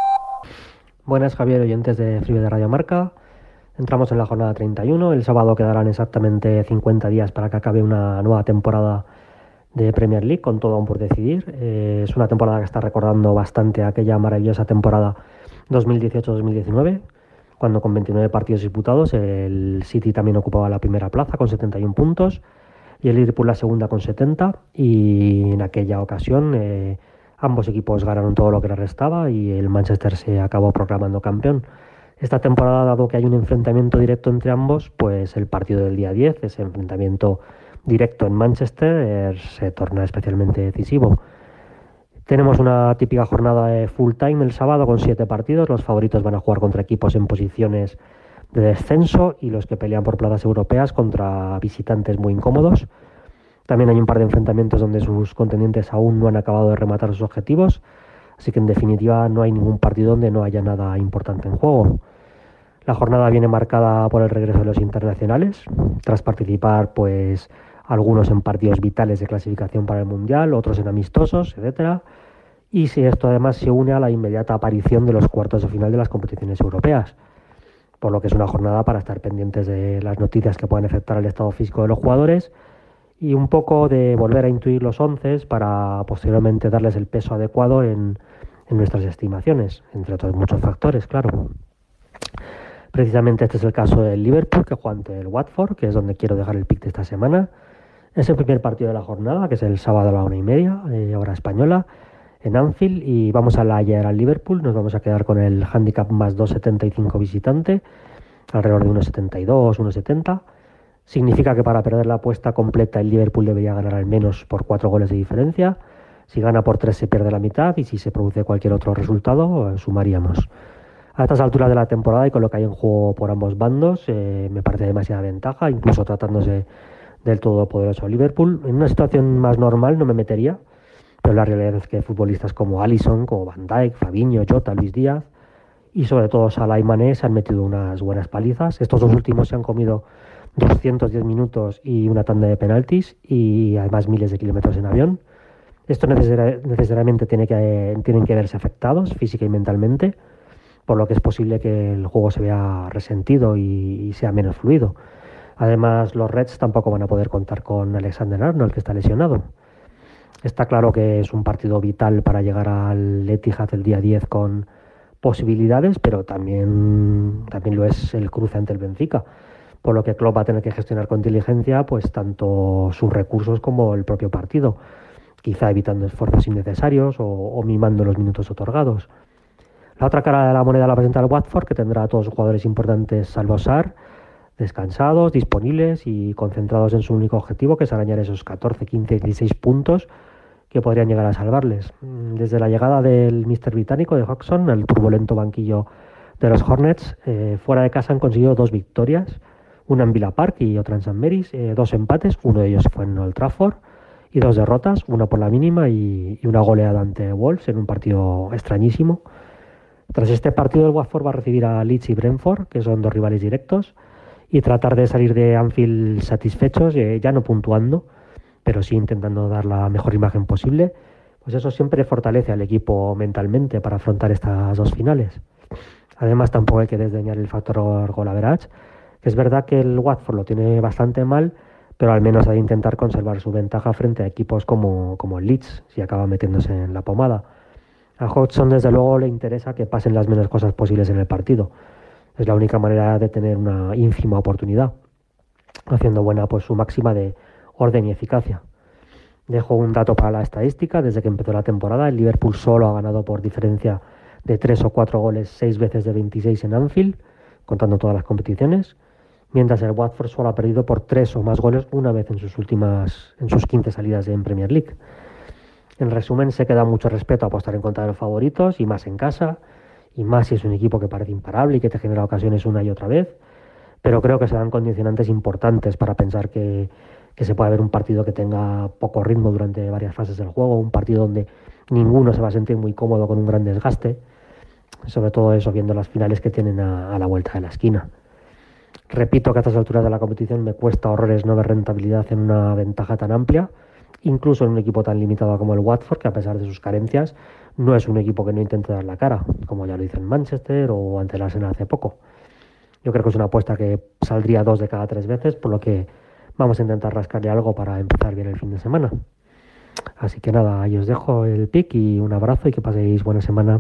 Buenas, Javier, oyentes de Free Bet de Radio Marca. Entramos en la jornada treinta y uno. El sábado quedarán exactamente cincuenta días para que acabe una nueva temporada de Premier League, con todo aún por decidir. Eh, es una temporada que está recordando bastante aquella maravillosa temporada dos mil dieciocho dos mil diecinueve, cuando con veintinueve partidos disputados el City también ocupaba la primera plaza con setenta y uno puntos y el Liverpool la segunda con setenta, y en aquella ocasión eh, ambos equipos ganaron todo lo que les restaba y el Manchester se acabó proclamando campeón. Esta temporada, dado que hay un enfrentamiento directo entre ambos, pues el partido del día diez, ese enfrentamiento directo en Manchester, eh, se torna especialmente decisivo. Tenemos una típica jornada de full time el sábado con siete partidos. Los favoritos van a jugar contra equipos en posiciones de descenso y los que pelean por plazas europeas contra visitantes muy incómodos. También hay un par de enfrentamientos donde sus contendientes aún no han acabado de rematar sus objetivos, así que en definitiva no hay ningún partido donde no haya nada importante en juego. La jornada viene marcada por el regreso de los internacionales, tras participar pues algunos en partidos vitales de clasificación para el Mundial, otros en amistosos, etcétera. Y si esto además se une a la inmediata aparición de los cuartos de final de las competiciones europeas, por lo que es una jornada para estar pendientes de las noticias que puedan afectar al estado físico de los jugadores y un poco de volver a intuir los onces para posteriormente darles el peso adecuado en, en nuestras estimaciones, entre otros muchos factores, claro. Precisamente este es el caso del Liverpool, que juega ante el Watford, que es donde quiero dejar el pick de esta semana. Es el primer partido de la jornada, que es el sábado a la una y media, eh, hora española, en Anfield, y vamos a la ayer al Liverpool. Nos vamos a quedar con el handicap más dos setenta y cinco visitante, alrededor de uno setenta y dos, uno setenta. Significa que para perder la apuesta completa el Liverpool debería ganar al menos por cuatro goles de diferencia. Si gana por tres se pierde la mitad y si se produce cualquier otro resultado, eh, sumaríamos. A estas alturas de la temporada y con lo que hay en juego por ambos bandos, eh, me parece demasiada ventaja, incluso tratándose del todopoderoso Liverpool. En una situación más normal no me metería, pero la realidad es que futbolistas como Alisson, como Van Dijk, Fabinho, Jota, Luis Díaz y sobre todo Salah y Mané se han metido unas buenas palizas. Estos dos últimos se han comido doscientos diez minutos y una tanda de penaltis y además miles de kilómetros en avión. Esto necesari- necesariamente tiene que, tienen que verse afectados física y mentalmente, por lo que es posible que el juego se vea resentido y, y sea menos fluido. Además, los Reds tampoco van a poder contar con Alexander Arnold, que está lesionado. Está claro que es un partido vital para llegar al Etihad el día diez con posibilidades, pero también, también lo es el cruce ante el Benfica, por lo que Klopp va a tener que gestionar con inteligencia pues tanto sus recursos como el propio partido, quizá evitando esfuerzos innecesarios o, o mimando los minutos otorgados. La otra cara de la moneda la presenta el Watford, que tendrá a todos los jugadores importantes salvo Sarr, descansados, disponibles y concentrados en su único objetivo, que es arañar esos catorce, quince, dieciséis puntos que podrían llegar a salvarles. Desde la llegada del míster británico de Hodgson al turbulento banquillo de los Hornets, eh, fuera de casa han conseguido dos victorias, una en Villa Park y otra en Saint Mary's, eh, dos empates, uno de ellos fue en Old Trafford, y dos derrotas, una por la mínima y, y una goleada ante Wolves en un partido extrañísimo. Tras este partido, el Watford va a recibir a Leeds y Brentford, que son dos rivales directos, y tratar de salir de Anfield satisfechos, eh, ya no puntuando, pero sí intentando dar la mejor imagen posible. Pues eso siempre fortalece al equipo mentalmente para afrontar estas dos finales. Además, tampoco hay que desdeñar el factor goal average, que es verdad que el Watford lo tiene bastante mal, pero al menos ha de intentar conservar su ventaja frente a equipos como, como el Leeds, si acaba metiéndose en la pomada. A Hodgson, desde luego, le interesa que pasen las menos cosas posibles en el partido. Es la única manera de tener una ínfima oportunidad, haciendo buena pues su máxima de orden y eficacia. Dejo un dato para la estadística. Desde que empezó la temporada, el Liverpool solo ha ganado por diferencia de tres o cuatro goles seis veces de veintiséis en Anfield, contando todas las competiciones, mientras el Watford solo ha perdido por tres o más goles una vez en sus últimas en sus quince salidas en Premier League. En resumen, se queda mucho respeto a apostar en contra de los favoritos, y más en casa, y más si es un equipo que parece imparable y que te genera ocasiones una y otra vez, pero creo que se dan condicionantes importantes para pensar que, que se puede ver un partido que tenga poco ritmo durante varias fases del juego, un partido donde ninguno se va a sentir muy cómodo con un gran desgaste, sobre todo eso viendo las finales que tienen a, a la vuelta de la esquina. Repito que a estas alturas de la competición me cuesta horrores no ver rentabilidad en una ventaja tan amplia, incluso en un equipo tan limitado como el Watford, que a pesar de sus carencias no es un equipo que no intente dar la cara, como ya lo hizo en Manchester o ante el Arsenal hace poco. Yo creo que es una apuesta que saldría dos de cada tres veces, por lo que vamos a intentar rascarle algo para empezar bien el fin de semana. Así que nada, ahí os dejo el pick y un abrazo y que paséis buena semana.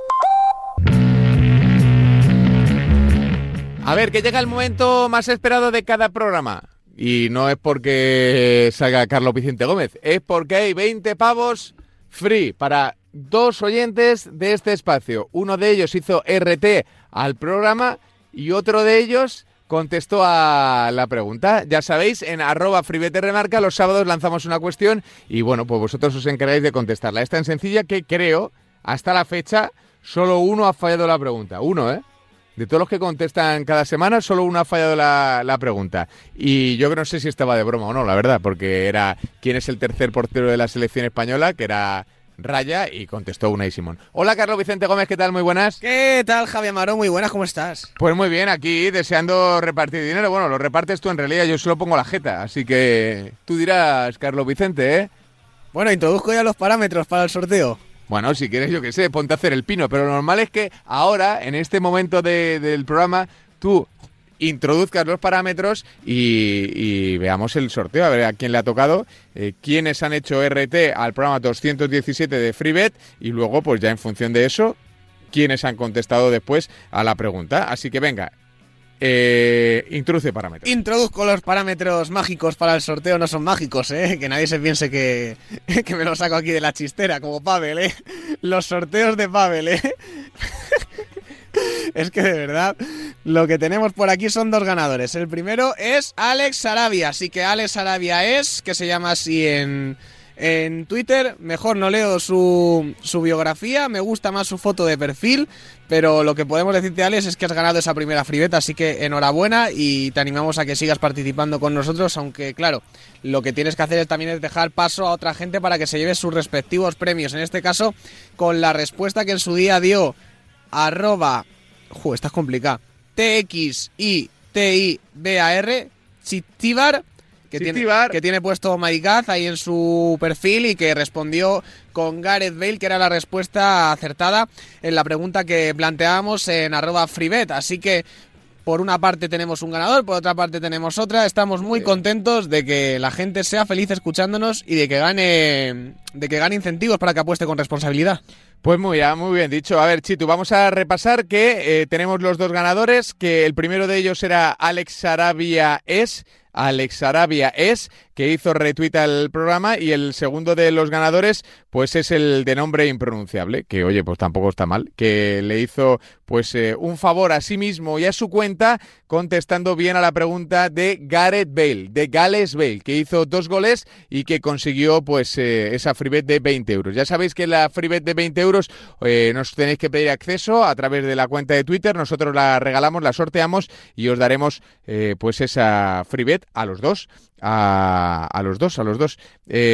A ver, que llega el momento más esperado de cada programa. Y no es porque salga Carlos Vicente Gómez, es porque hay veinte pavos free para dos oyentes de este espacio. Uno de ellos hizo R T al programa y otro de ellos contestó a la pregunta. Ya sabéis, en arroba FreeBetRemarca los sábados lanzamos una cuestión y bueno, pues vosotros os encargáis de contestarla. Es tan sencilla que creo, hasta la fecha, solo uno ha fallado la pregunta. Uno, ¿eh? De todos los que contestan cada semana, solo uno ha fallado la, la pregunta. Y yo no sé si estaba de broma o no, la verdad, porque era ¿quién es el tercer portero de la selección española? Que era Raya, y contestó Unai Simón. Hola, Carlos Vicente Gómez, ¿qué tal? Muy buenas. ¿Qué tal, Javi Amaro? Muy buenas, ¿cómo estás? Pues muy bien, aquí deseando repartir dinero. Bueno, lo repartes tú en realidad, yo solo pongo la jeta, así que tú dirás, Carlos Vicente, ¿eh? Bueno, introduzco ya los parámetros para el sorteo. Bueno, si quieres, yo qué sé, ponte a hacer el pino, pero lo normal es que ahora, en este momento de, del programa, tú introduzcas los parámetros y, y veamos el sorteo, a ver a quién le ha tocado, eh, quiénes han hecho R T al programa doscientos diecisiete de FreeBet y luego, pues ya en función de eso, quiénes han contestado después a la pregunta. Así que venga, eh, introduce parámetros. Introduzco los parámetros mágicos para el sorteo, no son mágicos, ¿eh? Que nadie se piense que, que me lo saco aquí de la chistera, como Pavel, ¿eh? Los sorteos de Pavel, ¿eh? Es que de verdad, lo que tenemos por aquí son dos ganadores. El primero es Alex Sarabia, así que Alex Sarabia es, que se llama así en... En Twitter, mejor no leo su, su biografía, me gusta más su foto de perfil, pero lo que podemos decirte, Alex, es que has ganado esa primera FreeBet, así que enhorabuena y te animamos a que sigas participando con nosotros, aunque claro, lo que tienes que hacer es también es dejar paso a otra gente para que se lleve sus respectivos premios, en este caso con la respuesta que en su día dio arroba, jo, esta es complicada, T X I T I B A R, Chitibar, Que tiene, que tiene puesto Maigaz ahí en su perfil y que respondió con Gareth Bale, que era la respuesta acertada en la pregunta que planteábamos en arroba FreeBet. Así que por una parte tenemos un ganador, por otra parte tenemos otra. Estamos muy contentos de que la gente sea feliz escuchándonos y de que gane, de que gane incentivos para que apueste con responsabilidad. Pues muy bien, muy bien dicho. A ver, Chitu, vamos a repasar que eh, tenemos los dos ganadores, que el primero de ellos era Alex Sarabia Es, Alex Sarabia Es, que hizo retweet al programa, y el segundo de los ganadores pues es el de nombre impronunciable, que oye, pues tampoco está mal, que le hizo pues eh, un favor a sí mismo y a su cuenta contestando bien a la pregunta de Gareth Bale, de Gales Bale, que hizo dos goles y que consiguió pues eh, esa freebet de veinte euros. Ya sabéis que la freebet de veinte euros eh, nos tenéis que pedir acceso a través de la cuenta de Twitter, nosotros la regalamos, la sorteamos y os daremos eh, pues esa freebet a los dos. A, a los dos, a los dos.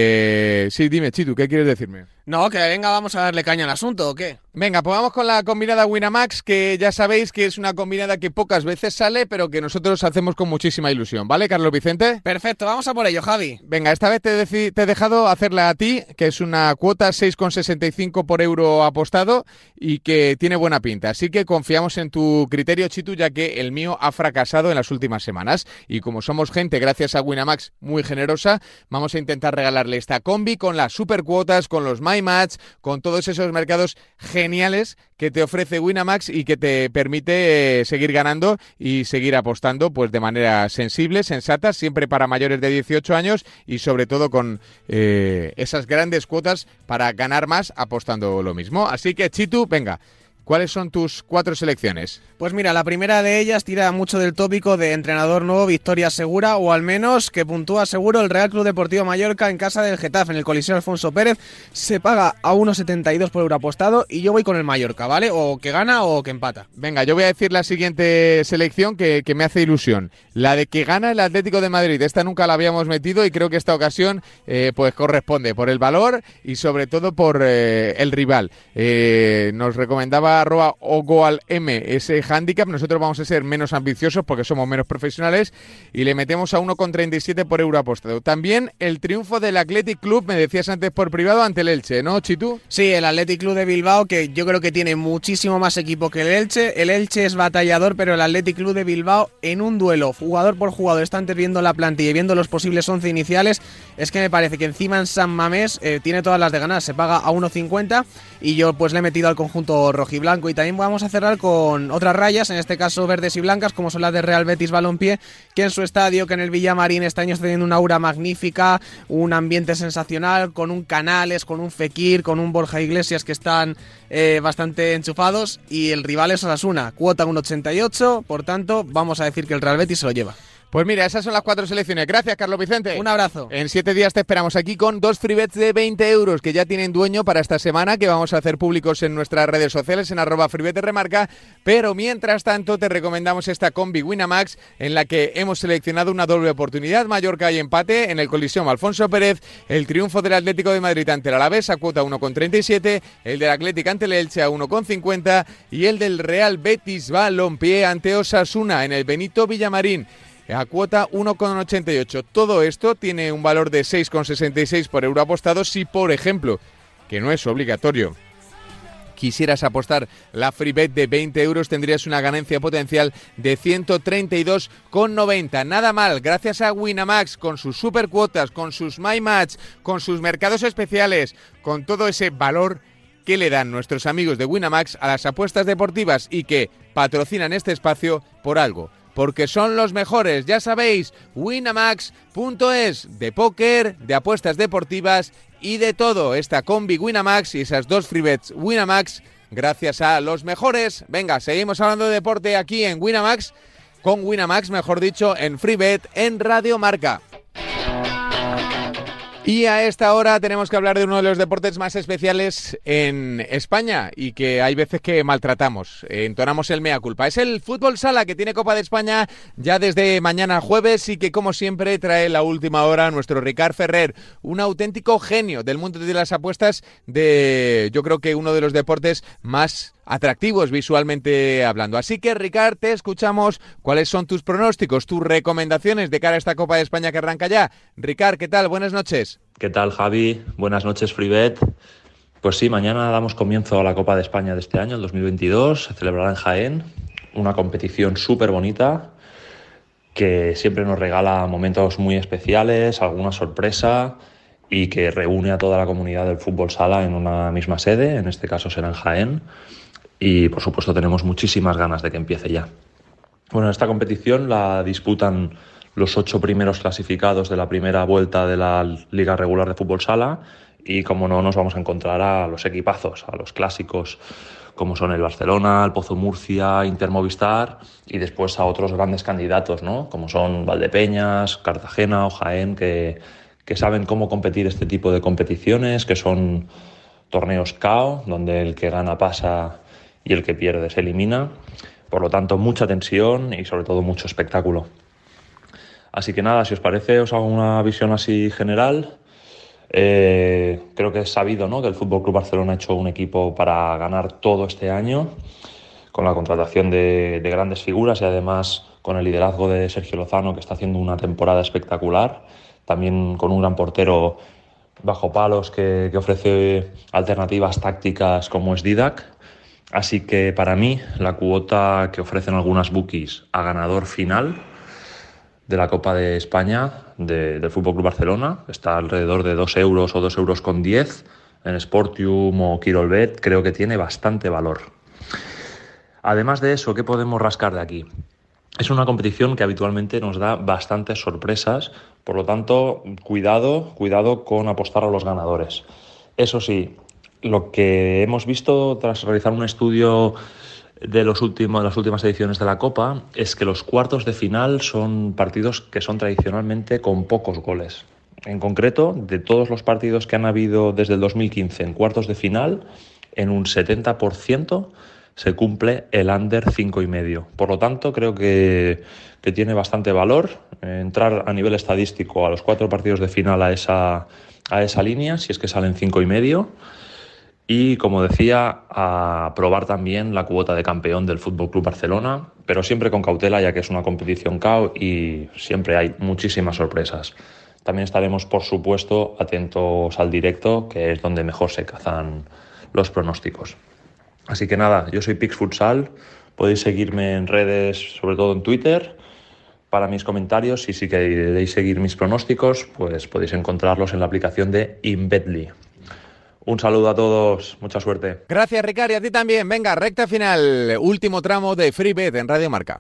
Eh, sí, dime, Chitu, ¿qué quieres decirme? No, que venga, vamos a darle caña al asunto, ¿o qué? Venga, pues vamos con la combinada Winamax, que ya sabéis que es una combinada que pocas veces sale, pero que nosotros hacemos con muchísima ilusión, ¿vale, Carlos Vicente? Perfecto, vamos a por ello, Javi. Venga, esta vez te, deci- te he dejado hacerla a ti, que es una cuota seis con sesenta y cinco por euro apostado y que tiene buena pinta. Así que confiamos en tu criterio, Chitu, ya que el mío ha fracasado en las últimas semanas. Y como somos gente, gracias a Winamax, muy generosa, vamos a intentar regalarle esta combi con las supercuotas, con los My Match, con todos esos mercados geniales que te ofrece Winamax y que te permite eh, seguir ganando y seguir apostando pues de manera sensible, sensata, siempre para mayores de dieciocho años y sobre todo con eh, esas grandes cuotas para ganar más apostando lo mismo. Así que, Chitu, venga, ¿cuáles son tus cuatro selecciones? Pues mira, la primera de ellas tira mucho del tópico de entrenador nuevo, victoria segura, o al menos que puntúa seguro el Real Club Deportivo Mallorca en casa del Getafe, en el Coliseo Alfonso Pérez. Se paga a uno setenta y dos por euro apostado y yo voy con el Mallorca, ¿vale? O que gana o que empata. Venga, yo voy a decir la siguiente selección que, que me hace ilusión. La de que gana el Atlético de Madrid. Esta nunca la habíamos metido y creo que esta ocasión eh, pues corresponde por el valor y sobre todo por eh, el rival. Eh, nos recomendaba arroba ogoalm ese handicap. Nosotros vamos a ser menos ambiciosos porque somos menos profesionales y le metemos a uno con treinta y siete por euro apostado. También el triunfo del Athletic Club, me decías antes por privado, ante el Elche, ¿no, Chitu? Sí, el Athletic Club de Bilbao, que yo creo que tiene muchísimo más equipo que el Elche. El Elche es batallador, pero el Athletic Club de Bilbao en un duelo, jugador por jugador, está antes viendo la plantilla y viendo los posibles once iniciales, es que me parece que encima en San Mamés eh, tiene todas las de ganar, se paga a uno cincuenta y yo pues le he metido al conjunto rojiblanco. Y también vamos a cerrar con otras rayas, en este caso verdes y blancas, como son las de Real Betis Balompié, que en su estadio, que en el Villamarín este año está teniendo una aura magnífica, un ambiente sensacional, con un Canales, con un Fekir, con un Borja Iglesias que están eh, bastante enchufados, y el rival es Osasuna, cuota uno ochenta y ocho, por tanto vamos a decir que el Real Betis se lo lleva. Pues mira, esas son las cuatro selecciones. Gracias, Carlos Vicente. Un abrazo. En siete días te esperamos aquí con dos freebets de veinte euros que ya tienen dueño para esta semana, que vamos a hacer públicos en nuestras redes sociales, en arroba freebetremarca. Pero mientras tanto te recomendamos esta combi Winamax, en la que hemos seleccionado una doble oportunidad: Mallorca y empate en el Coliseo Alfonso Pérez, el triunfo del Atlético de Madrid ante el Alavés a cuota uno con treinta y siete, el del Atlético ante el Elche a uno con cincuenta y el del Real Betis Balompié ante Osasuna en el Benito Villamarín a cuota uno con ochenta y ocho. Todo esto tiene un valor de seis con sesenta y seis por euro apostado. Si, por ejemplo, que no es obligatorio, quisieras apostar la free bet de veinte euros, tendrías una ganancia potencial de ciento treinta y dos con noventa. Nada mal, gracias a Winamax, con sus supercuotas, con sus My Match, con sus mercados especiales, con todo ese valor que le dan nuestros amigos de Winamax a las apuestas deportivas y que patrocinan este espacio por algo. Porque son los mejores, ya sabéis, winamax punto es, de póker, de apuestas deportivas y de todo. Esta combi Winamax y esas dos free bets Winamax, gracias a los mejores. Venga, seguimos hablando de deporte aquí en Winamax, con Winamax, mejor dicho, en Free Bet, en Radio Marca. Y a esta hora tenemos que hablar de uno de los deportes más especiales en España y que hay veces que maltratamos, entonamos el mea culpa. Es el fútbol sala, que tiene Copa de España ya desde mañana jueves y que, como siempre, trae la última hora a nuestro Ricard Ferrer, un auténtico genio del mundo de las apuestas, de yo creo que uno de los deportes más atractivos visualmente hablando. Así que, Ricard, te escuchamos. ¿Cuáles son tus pronósticos, tus recomendaciones de cara a esta Copa de España que arranca ya? Ricard, ¿qué tal? Buenas noches. ¿Qué tal, Javi? Buenas noches, FreeBet. Pues sí, mañana damos comienzo a la Copa de España de este año, el dos mil veintidós. Se celebrará en Jaén, una competición súper bonita que siempre nos regala momentos muy especiales, alguna sorpresa y que reúne a toda la comunidad del fútbol sala en una misma sede, en este caso será en Jaén, y por supuesto tenemos muchísimas ganas de que empiece ya. Bueno, esta competición la disputan los ocho primeros clasificados de la primera vuelta de la Liga Regular de Fútbol Sala y, como no, nos vamos a encontrar a los equipazos, a los clásicos como son el Barcelona, el Pozo Murcia, Inter Movistar y después a otros grandes candidatos, ¿no? Como son Valdepeñas, Cartagena o Jaén, que, que saben cómo competir este tipo de competiciones, que son torneos K O, donde el que gana pasa y el que pierde se elimina. Por lo tanto, mucha tensión y sobre todo mucho espectáculo. Así que nada, si os parece, os hago una visión así general. Eh, creo que es sabido, ¿no?, que el F C Barcelona ha hecho un equipo para ganar todo este año, con la contratación de, de grandes figuras y además con el liderazgo de Sergio Lozano, que está haciendo una temporada espectacular, también con un gran portero bajo palos que, que ofrece alternativas tácticas como es Didac. Así que para mí la cuota que ofrecen algunas bookies a ganador final de la Copa de España de, del F C Barcelona está alrededor de dos euros o dos euros con diez en Sportium o Quirolbet. Creo que tiene bastante valor. Además de eso, ¿qué podemos rascar de aquí? Es una competición que habitualmente nos da bastantes sorpresas, por lo tanto, cuidado, cuidado con apostar a los ganadores. Eso sí, lo que hemos visto tras realizar un estudio de, los últimos, de las últimas ediciones de la Copa es que los cuartos de final son partidos que son tradicionalmente con pocos goles. En concreto, de todos los partidos que han habido desde el dos mil quince en cuartos de final, en un setenta por ciento se cumple el under cinco y medio. Por lo tanto, creo que, que tiene bastante valor eh, entrar a nivel estadístico a los cuatro partidos de final a esa, a esa línea, si es que salen cinco y medio. Y, como decía, a probar también la cuota de campeón del F C Barcelona, pero siempre con cautela, ya que es una competición K O y siempre hay muchísimas sorpresas. También estaremos, por supuesto, atentos al directo, que es donde mejor se cazan los pronósticos. Así que nada, yo soy Pix Futsal, podéis seguirme en redes, sobre todo en Twitter, para mis comentarios, y si queréis seguir mis pronósticos, pues podéis encontrarlos en la aplicación de Inbetly. Un saludo a todos, mucha suerte. Gracias, Ricard, y a ti también. Venga, recta final, último tramo de FreeBet en Radio Marca.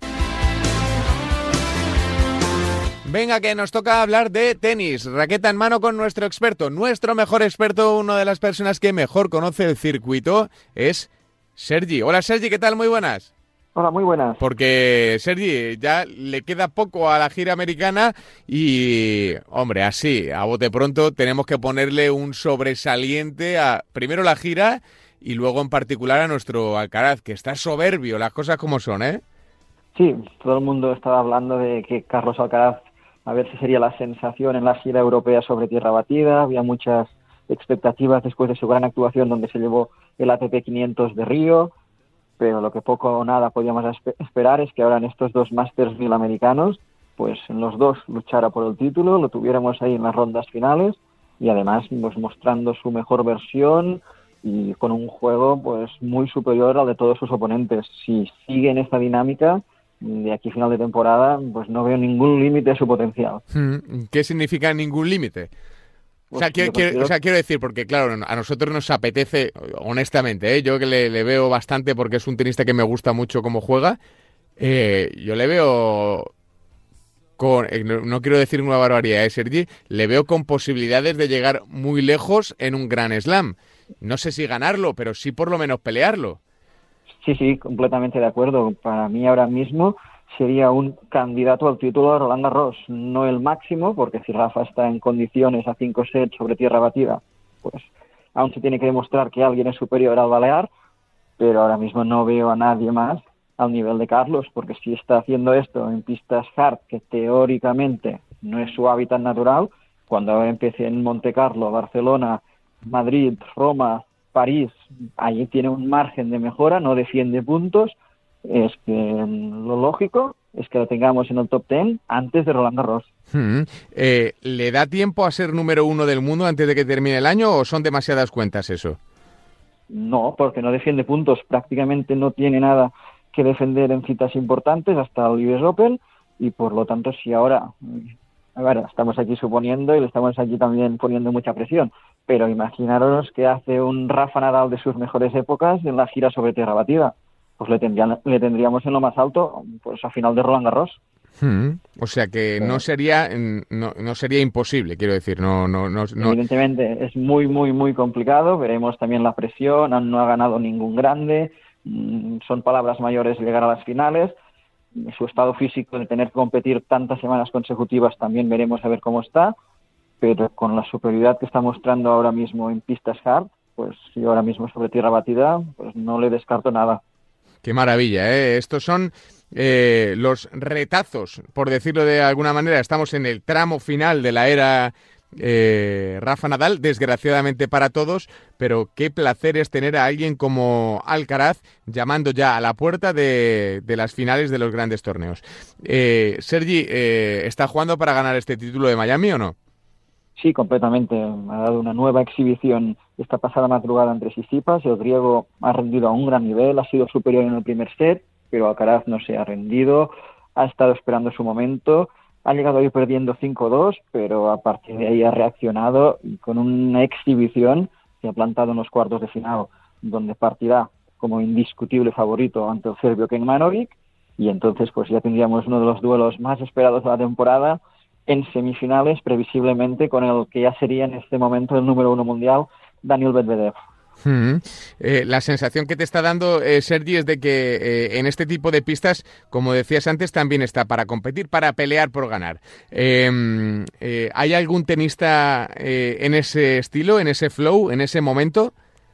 Venga, que nos toca hablar de tenis. Raqueta en mano con nuestro experto, nuestro mejor experto, una de las personas que mejor conoce el circuito, es Sergi. Hola, Sergi, ¿qué tal? Muy buenas. Hola, muy buenas. Porque, Sergi, ya le queda poco a la gira americana y, hombre, así, a bote pronto, tenemos que ponerle un sobresaliente a, primero, la gira y luego, en particular, a nuestro Alcaraz, que está soberbio, las cosas como son, ¿eh? Sí, todo el mundo estaba hablando de que Carlos Alcaraz, a ver si sería la sensación en la gira europea sobre tierra batida. Había muchas expectativas después de su gran actuación donde se llevó el A T P quinientos de Río, pero lo que poco o nada podíamos esperar es que ahora en estos dos Masters mil americanos, pues en los dos luchara por el título, lo tuviéramos ahí en las rondas finales y además pues mostrando su mejor versión y con un juego pues muy superior al de todos sus oponentes. Si sigue en esta dinámica de aquí a final de temporada, pues no veo ningún límite a su potencial. ¿Qué significa ningún límite? O sea, quiero, quiero, o sea, quiero decir, porque claro, a nosotros nos apetece, honestamente, ¿eh? Yo que le, le veo bastante porque es un tenista que me gusta mucho cómo juega, eh, yo le veo con, eh, no, no quiero decir una barbaridad, ¿eh, Sergi? Le veo con posibilidades de llegar muy lejos en un Grand Slam. No sé si ganarlo, pero sí por lo menos pelearlo. Sí, sí, completamente de acuerdo. Para mí ahora mismo sería un candidato al título de Roland Garros, no el máximo, porque si Rafa está en condiciones a cinco sets sobre tierra batida, pues aún se tiene que demostrar que alguien es superior al Balear, pero ahora mismo no veo a nadie más al nivel de Carlos, porque si está haciendo esto en pistas hard, que teóricamente no es su hábitat natural, cuando ahora empiece en Monte Carlo, Barcelona, Madrid, Roma, París, allí tiene un margen de mejora, no defiende puntos. Es que lo lógico es que lo tengamos en el top ten antes de Roland Garros. Hmm. Eh, ¿Le da tiempo a ser número uno del mundo antes de que termine el año o son demasiadas cuentas eso? No, porque no defiende puntos. Prácticamente no tiene nada que defender en citas importantes hasta el U S Open y por lo tanto si ahora a ver, estamos aquí suponiendo y le estamos aquí también poniendo mucha presión, pero imaginaros que hace un Rafa Nadal de sus mejores épocas en la gira sobre tierra batida, pues le, tendrían, le tendríamos en lo más alto, pues a final de Roland Garros. Hmm. O sea que no sería no, no sería imposible, quiero decir, no, no, no, no... Evidentemente es muy, muy, muy complicado, veremos también la presión, no ha ganado ningún grande, son palabras mayores llegar a las finales, su estado físico de tener que competir tantas semanas consecutivas también veremos a ver cómo está, pero con la superioridad que está mostrando ahora mismo en pistas hard, pues yo ahora mismo sobre tierra batida, pues no le descarto nada. Qué maravilla, ¿eh? Estos son eh, los retazos, por decirlo de alguna manera. Estamos en el tramo final de la era eh, Rafa Nadal, desgraciadamente para todos, pero qué placer es tener a alguien como Alcaraz llamando ya a la puerta de, de las finales de los grandes torneos. Eh, Sergi, eh, ¿está jugando para ganar este título de Miami o no? Sí, completamente. Ha dado una nueva exhibición esta pasada madrugada entre Tsitsipas. El griego ha rendido a un gran nivel, ha sido superior en el primer set, pero Alcaraz no se ha rendido, ha estado esperando su momento, ha llegado ahí perdiendo cinco dos, pero a partir de ahí ha reaccionado y con una exhibición se ha plantado en los cuartos de final, donde partirá como indiscutible favorito ante el serbio Kecmanovic, y entonces pues ya tendríamos uno de los duelos más esperados de la temporada, en semifinales, previsiblemente, con el que ya sería en este momento el número uno mundial, Daniil Medvedev. Mm-hmm. Eh, la sensación que te está dando, eh, Sergi, es de que eh, en este tipo de pistas, como decías antes, también está para competir, para pelear por ganar. Eh, eh, ¿Hay algún tenista eh, en ese estilo, en ese flow, en ese momento?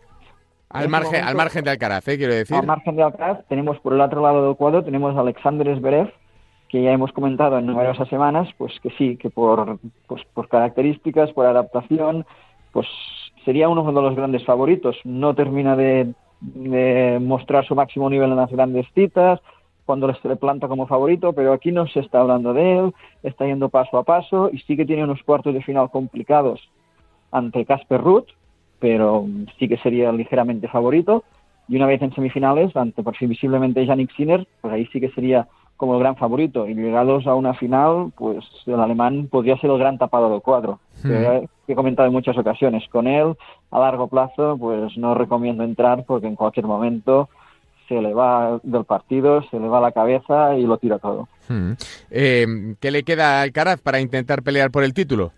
Al, margen, momento, al margen de Alcaraz, ¿eh? quiero decir. Al margen de Alcaraz, tenemos por el otro lado del cuadro, tenemos a Alexander Zverev, que ya hemos comentado en numerosas semanas, pues que sí, que por, pues, por características, por adaptación, pues sería uno de los grandes favoritos. No termina de, de mostrar su máximo nivel en las grandes citas, cuando se le planta como favorito, pero aquí no se está hablando de él, está yendo paso a paso y sí que tiene unos cuartos de final complicados ante Casper Ruud, pero sí que sería ligeramente favorito. Y una vez en semifinales, ante previsiblemente Jannik Sinner, pues ahí sí que sería como el gran favorito, y llegados a una final, pues el alemán podría ser el gran tapado del cuadro. Hmm. Que he comentado en muchas ocasiones, con él a largo plazo pues no recomiendo entrar, porque en cualquier momento se le va del partido, se le va la cabeza y lo tira todo. Hmm. Eh, ¿Qué le queda a Alcaraz para intentar pelear por el título?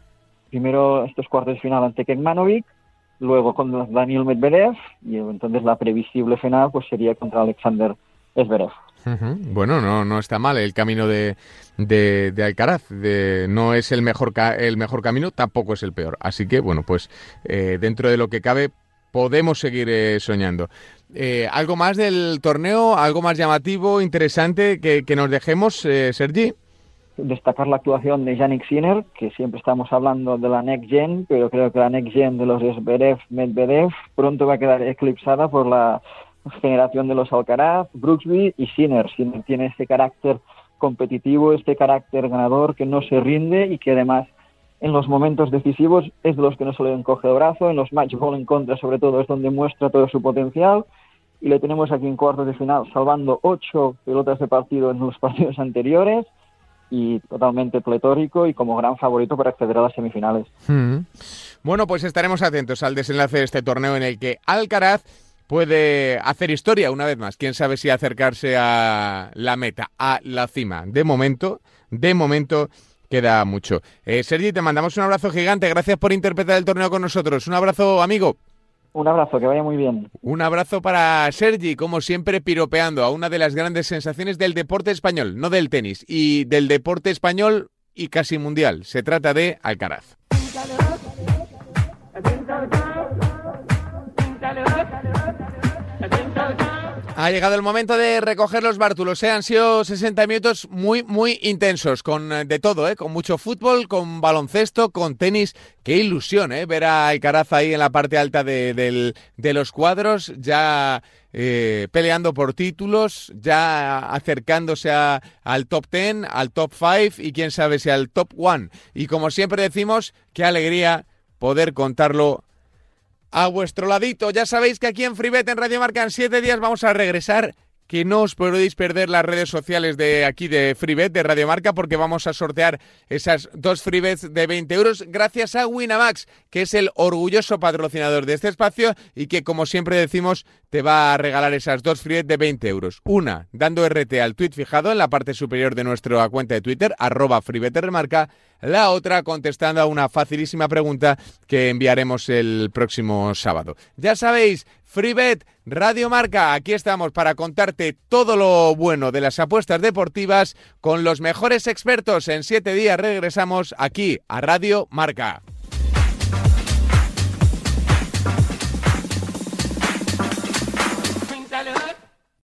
Primero estos cuartos de final ante Kecmanovic, luego con Daniil Medvedev, y entonces la previsible final pues sería contra Alexander Zverev. Uh-huh. Bueno, no, no está mal el camino de, de, de Alcaraz. De, no es el mejor, ca- el mejor camino, tampoco es el peor. Así que, bueno, pues eh, dentro de lo que cabe podemos seguir eh, soñando. Eh, ¿Algo más del torneo? ¿Algo más llamativo, interesante que, que nos dejemos, eh, Sergi? Destacar la actuación de Jannik Sinner, que siempre estamos hablando de la Next Gen, pero creo que la Next Gen de los Zverev-Medvedev pronto va a quedar eclipsada por la generación de los Alcaraz, Brooksby y Sinner. Sinner tiene este carácter competitivo, este carácter ganador que no se rinde y que además en los momentos decisivos es de los que no se le encoge el brazo, en los match ball en contra sobre todo es donde muestra todo su potencial, y le tenemos aquí en cuartos de final salvando ocho pelotas de partido en los partidos anteriores y totalmente pletórico y como gran favorito para acceder a las semifinales. Hmm. Bueno, pues estaremos atentos al desenlace de este torneo en el que Alcaraz puede hacer historia una vez más. Quién sabe si acercarse a la meta, a la cima. De momento, de momento queda mucho. Eh, Sergi, te mandamos un abrazo gigante. Gracias por interpretar el torneo con nosotros. Un abrazo, amigo. Un abrazo, que vaya muy bien. Un abrazo para Sergi, como siempre piropeando a una de las grandes sensaciones del deporte español, no del tenis, y del deporte español y casi mundial. Se trata de Alcaraz. Ha llegado el momento de recoger los bártulos, ¿eh? Han sido sesenta minutos muy, muy intensos, con de todo, ¿eh? Con mucho fútbol, con baloncesto, con tenis. Qué ilusión, ¿eh? Ver a Alcaraz ahí en la parte alta de, de, de los cuadros, ya eh, peleando por títulos, ya acercándose a, al top ten, al top five y quién sabe si al top one. Y como siempre decimos, qué alegría poder contarlo a vuestro ladito. Ya sabéis que aquí en FreeBet, en Radio Marca, en siete días vamos a regresar que no os podéis perder las redes sociales de aquí de FreeBet, de Radio Marca, porque vamos a sortear esas dos FreeBets de veinte euros gracias a Winamax, que es el orgulloso patrocinador de este espacio y que, como siempre decimos, te va a regalar esas dos FreeBets de veinte euros. Una, dando R T al tuit fijado en la parte superior de nuestra cuenta de Twitter, arroba FreeBetRMarca. La otra, contestando a una facilísima pregunta que enviaremos el próximo sábado. Ya sabéis, FreeBet, Radio Marca, aquí estamos para contarte todo lo bueno de las apuestas deportivas con los mejores expertos. En siete días regresamos aquí a Radio Marca.